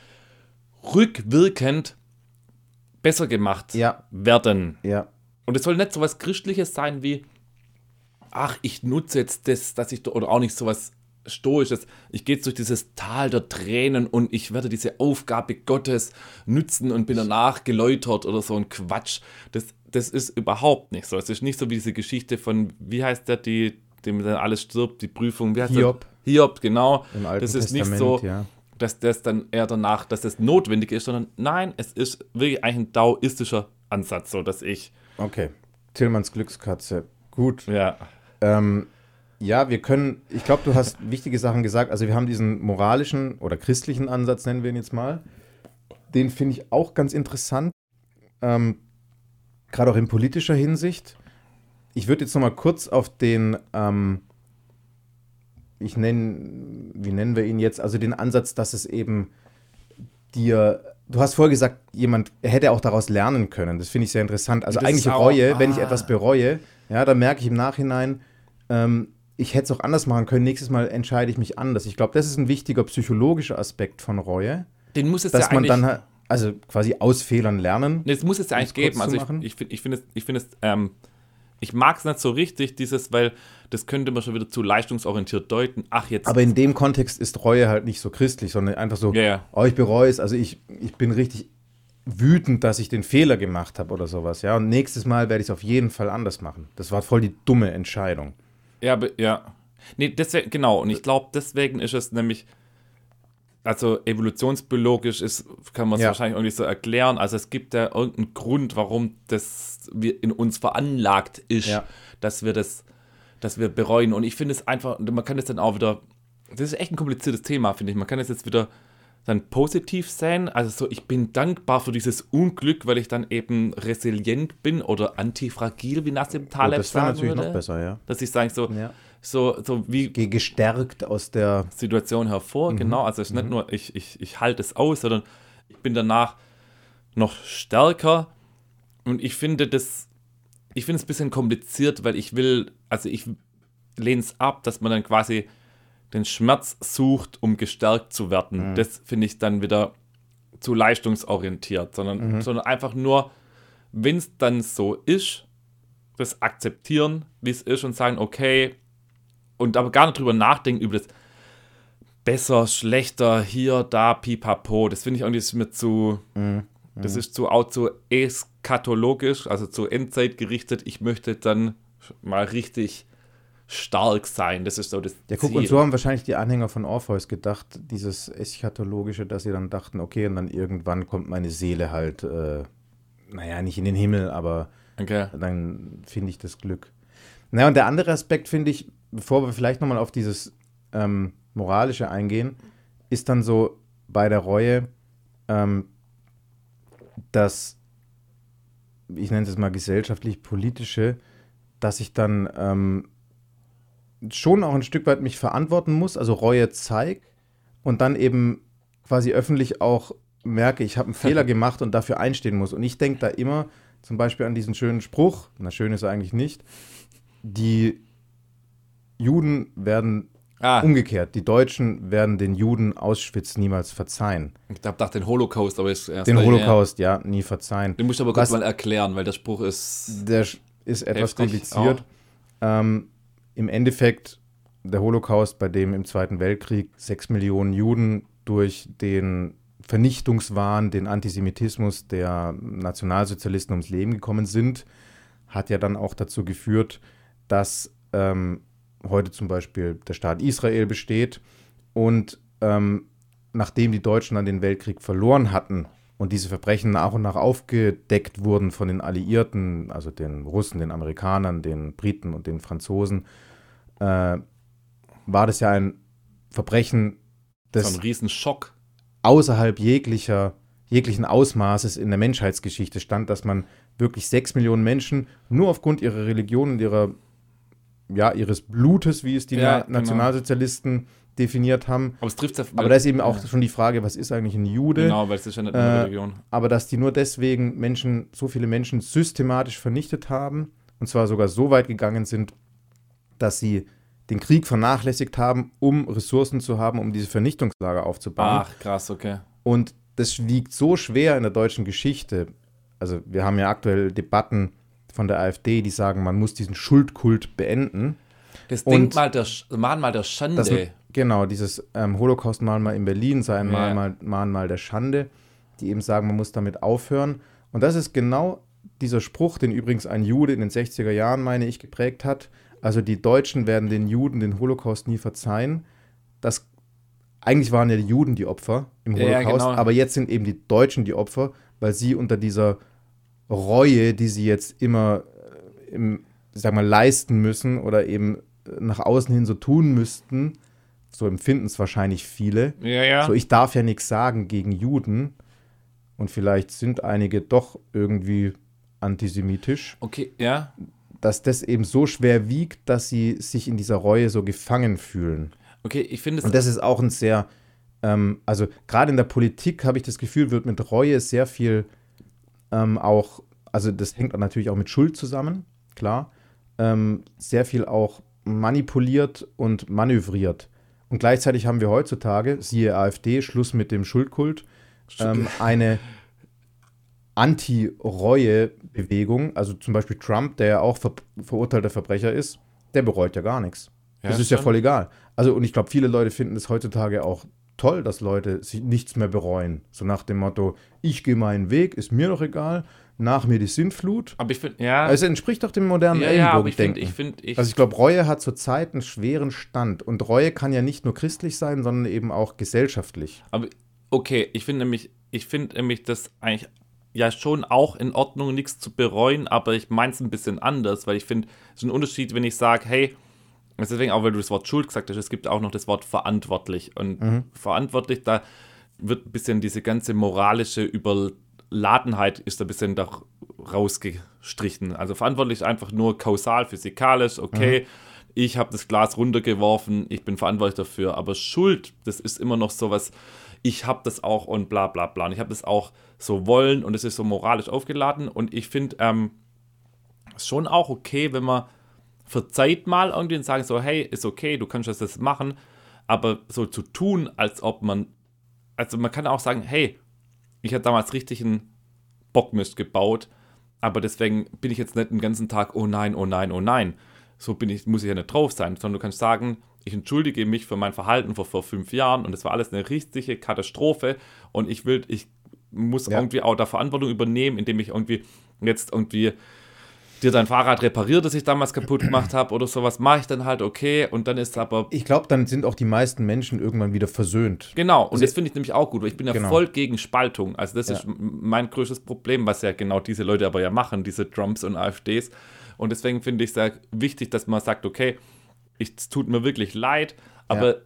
rückwirkend besser gemacht Ja. werden. Ja. Und es soll nicht so was Christliches sein wie, ach, ich nutze jetzt das, dass ich, oder auch nicht so was Stoisches, ich gehe jetzt durch dieses Tal der Tränen und ich werde diese Aufgabe Gottes nützen und bin danach geläutert oder so ein Quatsch. Das, das ist überhaupt nicht so. Es ist nicht so wie diese Geschichte von, wie heißt der, die, dem dann alles stirbt, die Prüfung, wie heißt Hiob. der? Hiob, genau. Im Alten Das ist nicht Testament, so, ja. dass das dann eher danach, dass das notwendig ist, sondern nein, es ist wirklich eigentlich ein daoistischer Ansatz, so dass ich, Okay. Tillmanns Glückskatze. Gut. ja, Ähm, ja, wir können, ich glaube, du hast wichtige Sachen gesagt. Also wir haben diesen moralischen oder christlichen Ansatz, nennen wir ihn jetzt mal. Den finde ich auch ganz interessant. Ähm, Gerade auch in politischer Hinsicht. Ich würde jetzt noch mal kurz auf den, ähm, ich nenne, wie nennen wir ihn jetzt, also den Ansatz, dass es eben dir, du hast vorher gesagt, jemand hätte auch daraus lernen können. Das finde ich sehr interessant. Also Das eigentlich ist auch- Reue, wenn ich ah. etwas bereue, ja, dann merke ich im Nachhinein, ähm, ich hätte es auch anders machen können. Nächstes Mal entscheide ich mich anders. Ich glaube, das ist ein wichtiger psychologischer Aspekt von Reue, den muss es dass ja man eigentlich, dann halt, also quasi aus Fehlern lernen. nee, das muss es ja um eigentlich es kurz geben. zu Also ich, machen. ich finde ich find es, ich finde es, ähm, ich mag es nicht so richtig, dieses, weil das könnte man schon wieder zu leistungsorientiert deuten. Ach, jetzt, Aber in dem Kontext ist Reue halt nicht so christlich, sondern einfach so, ja, ja. oh, ich bereue es, also ich, ich bin richtig wütend, dass ich den Fehler gemacht habe oder sowas, ja. Und nächstes Mal werde ich es auf jeden Fall anders machen. Das war voll die dumme Entscheidung. Ja, aber, ja. Nee, deswegen, genau. Und ich glaube, deswegen ist es nämlich, also evolutionsbiologisch ist, kann man es Ja. wahrscheinlich irgendwie so erklären. Also es gibt ja irgendeinen Grund, warum das wir in uns veranlagt ist, Ja. dass wir das, dass wir bereuen. Und ich finde es einfach, man kann es dann auch wieder, das ist echt ein kompliziertes Thema, finde ich. Man kann es jetzt wieder dann positiv sehen. Also so, ich bin dankbar für dieses Unglück, weil ich dann eben resilient bin oder antifragil, wie Nassim Und Taleb das wäre sagen natürlich würde. noch besser, ja. Dass ich sage, so, ja. so, so wie Geh gestärkt aus der, Situation hervor, Mhm. genau. Also es ist nicht nur, ich, ich, ich halte es aus, sondern ich bin danach noch stärker. Und ich finde das, ich finde es ein bisschen kompliziert, weil ich will, also ich lehne es ab, dass man dann quasi den Schmerz sucht, um gestärkt zu werden. Mhm. Das finde ich dann wieder zu leistungsorientiert, sondern, Mhm. sondern einfach nur, wenn es dann so ist, das akzeptieren, wie es ist und sagen, okay, und aber gar nicht drüber nachdenken, über das besser, schlechter, hier, da, pipapo. Das finde ich irgendwie ist mir zu, Mhm. das ist zu, auch zu eskatologisch, also zu Endzeit gerichtet. Ich möchte dann mal richtig stark sein. Das ist so das Ja, guck, Ziel. und so haben wahrscheinlich die Anhänger von Orpheus gedacht, dieses Eschatologische, dass sie dann dachten, okay, und dann irgendwann kommt meine Seele halt, äh, naja, nicht in den Himmel, aber Okay. dann finde ich das Glück. Naja, und der andere Aspekt, finde ich, bevor wir vielleicht nochmal auf dieses ähm, Moralische eingehen, ist dann so bei der Reue, ähm, dass, ich nenne es mal gesellschaftlich-politische, dass ich dann ähm, schon auch ein Stück weit mich verantworten muss, also Reue zeige und dann eben quasi öffentlich auch merke, ich habe einen Fehler gemacht und dafür einstehen muss. Und ich denke da immer zum Beispiel an diesen schönen Spruch, na schön ist er eigentlich nicht, die Juden werden Ah, umgekehrt, die Deutschen werden den Juden Auschwitz niemals verzeihen. ich habe gedacht, den Holocaust, aber ist erst Den mal- Holocaust, ja, nie verzeihen. Den musst du aber kurz Was- mal erklären, weil der Spruch ist. Der ist etwas Heftig kompliziert. Ähm, Im Endeffekt, der Holocaust, bei dem im Zweiten Weltkrieg sechs Millionen Juden durch den Vernichtungswahn, den Antisemitismus der Nationalsozialisten ums Leben gekommen sind, hat ja dann auch dazu geführt, dass ähm, heute zum Beispiel der Staat Israel besteht. Und ähm, nachdem die Deutschen dann den Weltkrieg verloren hatten und diese Verbrechen nach und nach aufgedeckt wurden von den Alliierten, also den Russen, den Amerikanern, den Briten und den Franzosen, äh, war das ja ein Verbrechen, So das ein Riesenschock. außerhalb jeglicher, jeglichen Ausmaßes in der Menschheitsgeschichte stand, dass man wirklich sechs Millionen Menschen nur aufgrund ihrer Religion und ihrer, ja, ihres Blutes, wie es die Ja, Na- genau. Nationalsozialisten definiert haben. Aber es trifft ja. Aber da ist eben auch ja, schon die Frage, was ist eigentlich ein Jude? Genau, weil es ist ja nicht eine Äh, Religion. Aber dass die nur deswegen Menschen, so viele Menschen systematisch vernichtet haben, und zwar sogar so weit gegangen sind, dass sie den Krieg vernachlässigt haben, um Ressourcen zu haben, um diese Vernichtungslager aufzubauen. Ach, krass, okay. Und das wiegt so schwer in der deutschen Geschichte. Also wir haben ja aktuell Debatten von der AfD, die sagen, man muss diesen Schuldkult beenden. Das Und- Denkmal der, Sch- Mahnmal der Schande. Das, genau, dieses ähm, Holocaust-Mahnmal in Berlin sei ein Ja. Mahnmal, Mahnmal der Schande, die eben sagen, man muss damit aufhören. Und das ist genau dieser Spruch, den übrigens ein Jude in den sechziger Jahren, meine ich, geprägt hat. Also die Deutschen werden den Juden den Holocaust nie verzeihen. Das, eigentlich waren ja die Juden die Opfer im Ja, ja, Holocaust, genau. aber jetzt sind eben die Deutschen die Opfer, weil sie unter dieser Reue, die sie jetzt immer äh, im, sag mal, leisten müssen oder eben äh, nach außen hin so tun müssten, so empfinden es wahrscheinlich viele. ja, ja. So, ich darf ja nichts sagen gegen Juden und vielleicht sind einige doch irgendwie antisemitisch, Okay, ja. dass das eben so schwer wiegt, dass sie sich in dieser Reue so gefangen fühlen. Okay, ich finde es. Und das ist auch ein sehr, ähm, also gerade in der Politik habe ich das Gefühl, wird mit Reue sehr viel ähm, auch, also das hängt natürlich auch mit Schuld zusammen, klar, ähm, sehr viel auch manipuliert und manövriert. Und gleichzeitig haben wir heutzutage, siehe AfD, Schluss mit dem Schuldkult, ähm, eine Anti-Reue-Bewegung, also zum Beispiel Trump, der ja auch ver verurteilter Verbrecher ist, der bereut ja gar nichts. Das ist ja schon. voll egal. Also, und ich glaube, viele Leute finden es heutzutage auch toll, dass Leute sich nichts mehr bereuen. So nach dem Motto, ich gehe meinen Weg, ist mir doch egal, nach mir die Sintflut. Aber ich finde, ja. Es entspricht doch dem modernen ja, ja, aber ich finde, Ellenbogendenken. ich finde, ich. Also ich glaube, Reue hat zurzeit einen schweren Stand. Und Reue kann ja nicht nur christlich sein, sondern eben auch gesellschaftlich. aber okay, ich finde nämlich, ich finde nämlich das eigentlich ja schon auch in Ordnung, nichts zu bereuen, aber ich meine es ein bisschen anders, weil ich finde, es ist ein Unterschied, wenn ich sage, hey, deswegen auch, weil du das Wort Schuld gesagt hast, es gibt auch noch das Wort verantwortlich. Und Mhm. verantwortlich, da wird ein bisschen diese ganze moralische Überladenheit ist ein bisschen da rausgestrichen. Also verantwortlich ist einfach nur kausal, physikalisch, okay, ich habe das Glas runtergeworfen, ich bin verantwortlich dafür. Aber Schuld, das ist immer noch sowas, ich habe das auch und bla bla bla. Und ich habe das auch so wollen und es ist so moralisch aufgeladen. Und ich finde ähm, schon auch okay, wenn man verzeiht mal irgendwie und sagen so, hey, ist okay, du kannst das jetzt machen, aber so zu tun, als ob man, also man kann auch sagen, hey, ich habe damals richtig einen Bockmist gebaut, aber deswegen bin ich jetzt nicht den ganzen Tag, oh nein, oh nein, oh nein, so bin ich, muss ich ja nicht drauf sein, sondern du kannst sagen, ich entschuldige mich für mein Verhalten vor, vor fünf Jahren und es war alles eine richtige Katastrophe und ich will, ich muss ja. irgendwie auch da Verantwortung übernehmen, indem ich irgendwie jetzt irgendwie dir dein Fahrrad repariert, das ich damals kaputt gemacht habe oder sowas, mache ich dann halt okay und dann ist aber... Ich glaube, dann sind auch die meisten Menschen irgendwann wieder versöhnt. Genau, und also, das finde ich nämlich auch gut, weil ich bin ja genau. voll gegen Spaltung. Also das ja. ist mein größtes Problem, was ja genau diese Leute aber ja machen, diese Trumps und AfDs. Und deswegen finde ich es sehr wichtig, dass man sagt, okay, ich, es tut mir wirklich leid, aber ja.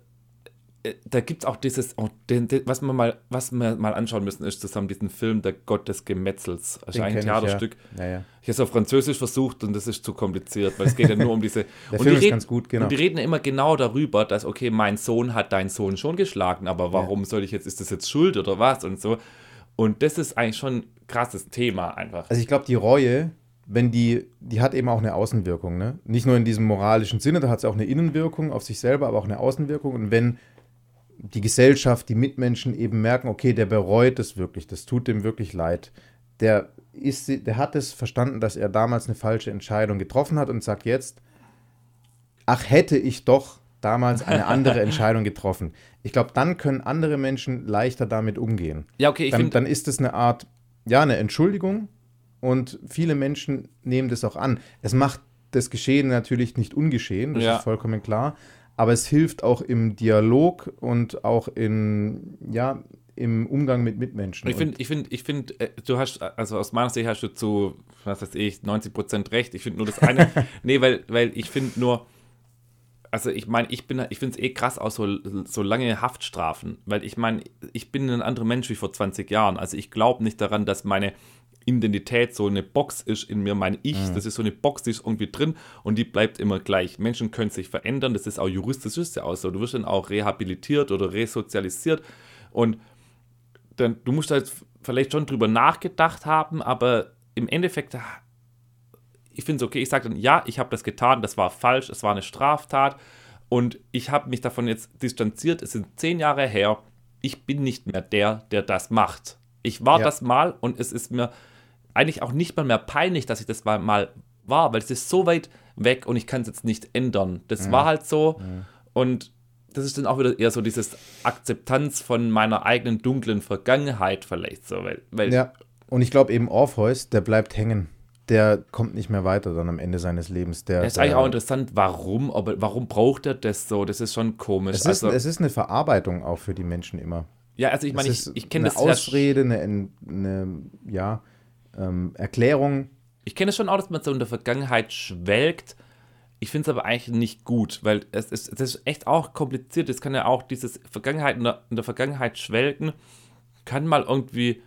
da gibt es auch dieses, oh, den, den, was, wir mal, was wir mal anschauen müssen, ist zusammen diesen Film Der Gott des Gemetzels. Das ist ein Theaterstück. Ich, ja. Ja, ja. ich habe es auf Französisch versucht und das ist zu kompliziert, weil es geht ja nur um diese... Der und Film die ist reden, ganz gut, genau. Und die reden immer genau darüber, dass, okay, mein Sohn hat deinen Sohn schon geschlagen, aber warum ja. soll ich jetzt, ist das jetzt Schuld oder was und so. Und das ist eigentlich schon ein krasses Thema einfach. Also ich glaube, die Reue, wenn die, die hat eben auch eine Außenwirkung, ne? Nicht nur in diesem moralischen Sinne, da hat es auch eine Innenwirkung auf sich selber, aber auch eine Außenwirkung. Und wenn die Gesellschaft, die Mitmenschen eben merken, okay, der bereut es wirklich, das tut dem wirklich leid. Der, ist, der hat es verstanden, dass er damals eine falsche Entscheidung getroffen hat und sagt jetzt, ach, hätte ich doch damals eine andere Entscheidung getroffen. Ich glaube, dann können andere Menschen leichter damit umgehen. Ja, okay, ich dann, find, dann ist es eine Art, ja, eine Entschuldigung und viele Menschen nehmen das auch an. Es macht das Geschehen natürlich nicht ungeschehen, das ja. ist vollkommen klar. Aber es hilft auch im Dialog und auch in, ja, im Umgang mit Mitmenschen. Ich finde, ich finde, ich finde, du hast, also aus meiner Sicht hast du zu, was weiß ich, neunzig Prozent recht. Ich finde nur das eine, nee, weil, weil ich finde nur, also ich meine, ich bin, ich finde es eh krass auch so, so lange Haftstrafen, weil ich meine, ich bin ein anderer Mensch wie vor zwanzig Jahren. Also ich glaube nicht daran, dass meine Identität so eine Box ist in mir, mein Ich, mhm. das ist so eine Box, die ist irgendwie drin und die bleibt immer gleich. Menschen können sich verändern, das ist auch juristisch, ist ja auch so. Du wirst dann auch rehabilitiert oder resozialisiert und dann, du musst halt vielleicht schon drüber nachgedacht haben, aber im Endeffekt, ich finde es okay, ich sage dann, ja, ich habe das getan, das war falsch, es war eine Straftat und ich habe mich davon jetzt distanziert, es sind zehn Jahre her, ich bin nicht mehr der, der das macht. Ich war ja. das mal und es ist mir eigentlich auch nicht mal mehr peinlich, dass ich das mal, mal war, weil es ist so weit weg und ich kann es jetzt nicht ändern. Das ja. war halt so ja. und das ist dann auch wieder eher so dieses Akzeptanz von meiner eigenen dunklen Vergangenheit vielleicht so. Weil, weil ja, und ich glaube eben Orpheus, der bleibt hängen. Der kommt nicht mehr weiter dann am Ende seines Lebens. Der, das ist der, eigentlich auch interessant, warum, aber warum braucht er das so? Das ist schon komisch. Es ist, also, es ist eine Verarbeitung auch für die Menschen immer. Ja, also ich meine, ich, ich kenne das eine Ausrede, eine, eine ja, ähm, Erklärung. Ich kenne es schon auch, dass man so in der Vergangenheit schwelgt. Ich finde es aber eigentlich nicht gut, weil es ist, es ist echt auch kompliziert. Es kann ja auch dieses Vergangenheit in der, in der Vergangenheit schwelgen, kann mal irgendwie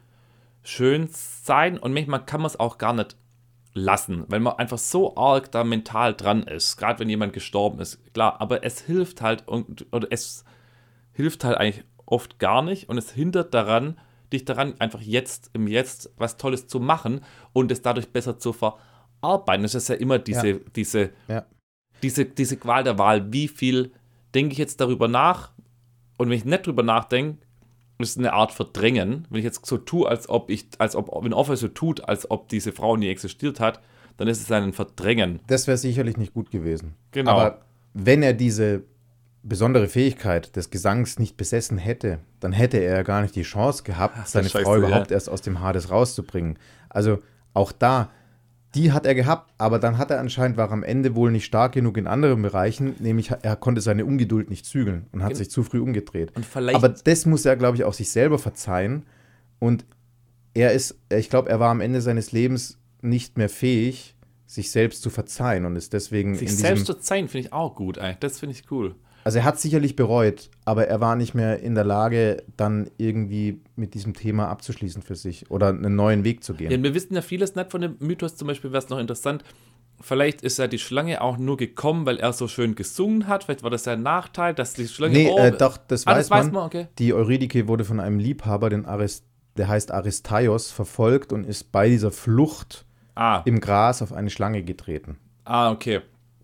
schön sein und manchmal kann man es auch gar nicht lassen, weil man einfach so arg da mental dran ist, gerade wenn jemand gestorben ist. Klar, aber es hilft halt und, oder es hilft halt eigentlich oft gar nicht und es hindert daran, dich daran, einfach jetzt, im Jetzt was Tolles zu machen und es dadurch besser zu verarbeiten. Das ist ja immer diese, ja. diese, ja. diese, diese Qual der Wahl. Wie viel denke ich jetzt darüber nach? Und wenn ich nicht drüber nachdenke, ist es eine Art Verdrängen. Wenn ich jetzt so tue, als ob ich, als ob, wenn Orpheus so tut, als ob diese Frau nie existiert hat, dann ist es ein Verdrängen. Das wäre sicherlich nicht gut gewesen. Genau. Aber wenn er diese besondere Fähigkeit des Gesangs nicht besessen hätte, dann hätte er ja gar nicht die Chance gehabt, Ach, seine Frau Scheiße, überhaupt ja. erst aus dem Hades rauszubringen. Also auch da, die hat er gehabt, aber dann hat er anscheinend, war am Ende wohl nicht stark genug in anderen Bereichen, nämlich er konnte seine Ungeduld nicht zügeln und hat Gen- sich zu früh umgedreht. Und vielleicht aber das muss er, glaube ich, auch sich selber verzeihen und er ist, ich glaube, er war am Ende seines Lebens nicht mehr fähig, sich selbst zu verzeihen und ist deswegen sich in diesem, selbst zu verzeihen, finde ich auch gut, eigentlich. Das finde ich cool. Also er hat sicherlich bereut, aber er war nicht mehr in der Lage, dann irgendwie mit diesem Thema abzuschließen für sich oder einen neuen Weg zu gehen. Ja, wir wissen ja vieles nicht von dem Mythos, zum Beispiel wäre es noch interessant, vielleicht ist ja die Schlange auch nur gekommen, weil er so schön gesungen hat, vielleicht war das ja ein Nachteil, dass die Schlange... Nee, oh, äh, doch, das, ah, weiß, das weiß man. man okay. Die Eurydike wurde von einem Liebhaber, den Arist, der heißt Aristaios, verfolgt und ist bei dieser Flucht ah. im Gras auf eine Schlange getreten. Ah, okay.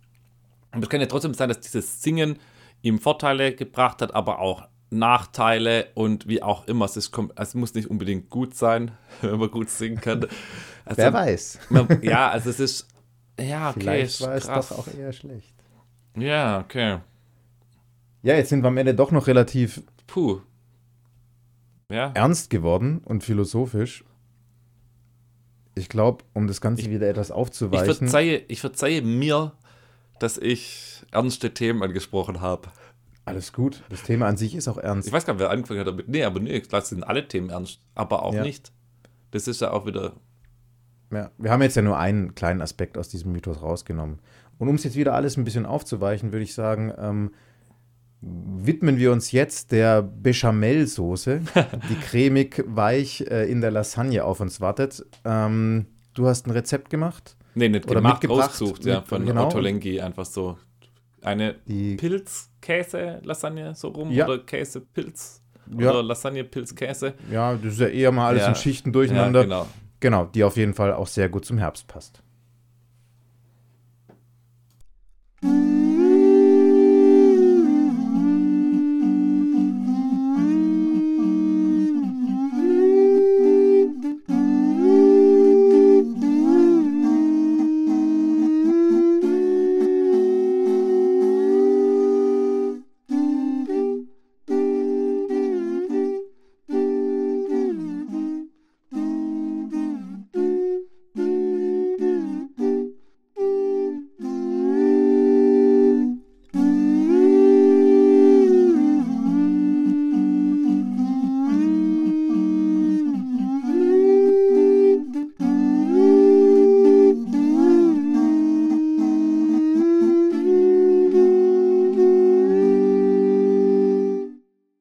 Aber es kann ja trotzdem sein, dass dieses Singen ihm Vorteile gebracht hat, aber auch Nachteile und wie auch immer. Es, ist, es muss nicht unbedingt gut sein, wenn man gut singen kann. Also, Wer weiß. Man, ja, also es ist, Ja, okay, Vielleicht ist war es krass. doch auch eher schlecht. Ja, okay. Ja, jetzt sind wir am Ende doch noch relativ Puh. Ja. ernst geworden und philosophisch. Ich glaube, um das Ganze Ich- wieder etwas Ich aufzuweichen. verzeihe, ich verzeihe mir, dass ich ernste Themen angesprochen habe. Alles gut. Das Thema an sich ist auch ernst. Ich weiß gar nicht, wer angefangen hat damit. Nee, aber nee, das sind alle Themen ernst. Aber auch Ja. nicht. Das ist ja auch wieder. Ja, wir haben jetzt ja nur einen kleinen Aspekt aus diesem Mythos rausgenommen. Und um es jetzt wieder alles ein bisschen aufzuweichen, würde ich sagen, ähm, widmen wir uns jetzt der Bechamelsoße, die cremig weich äh, in der Lasagne auf uns wartet. Ähm, du hast ein Rezept gemacht? Nee, nicht Oder gemacht, mitgebracht. rausgesucht, ja, Mit- von genau. Otto Lengi. Einfach so eine Die, Pilz-Käse-Lasagne so rum Ja. oder Käse-Pilz Ja. oder Lasagne-Pilz-Käse. ja, das ist ja eher mal alles Ja. in Schichten durcheinander. Ja, genau. Genau, die auf jeden Fall auch sehr gut zum Herbst passt.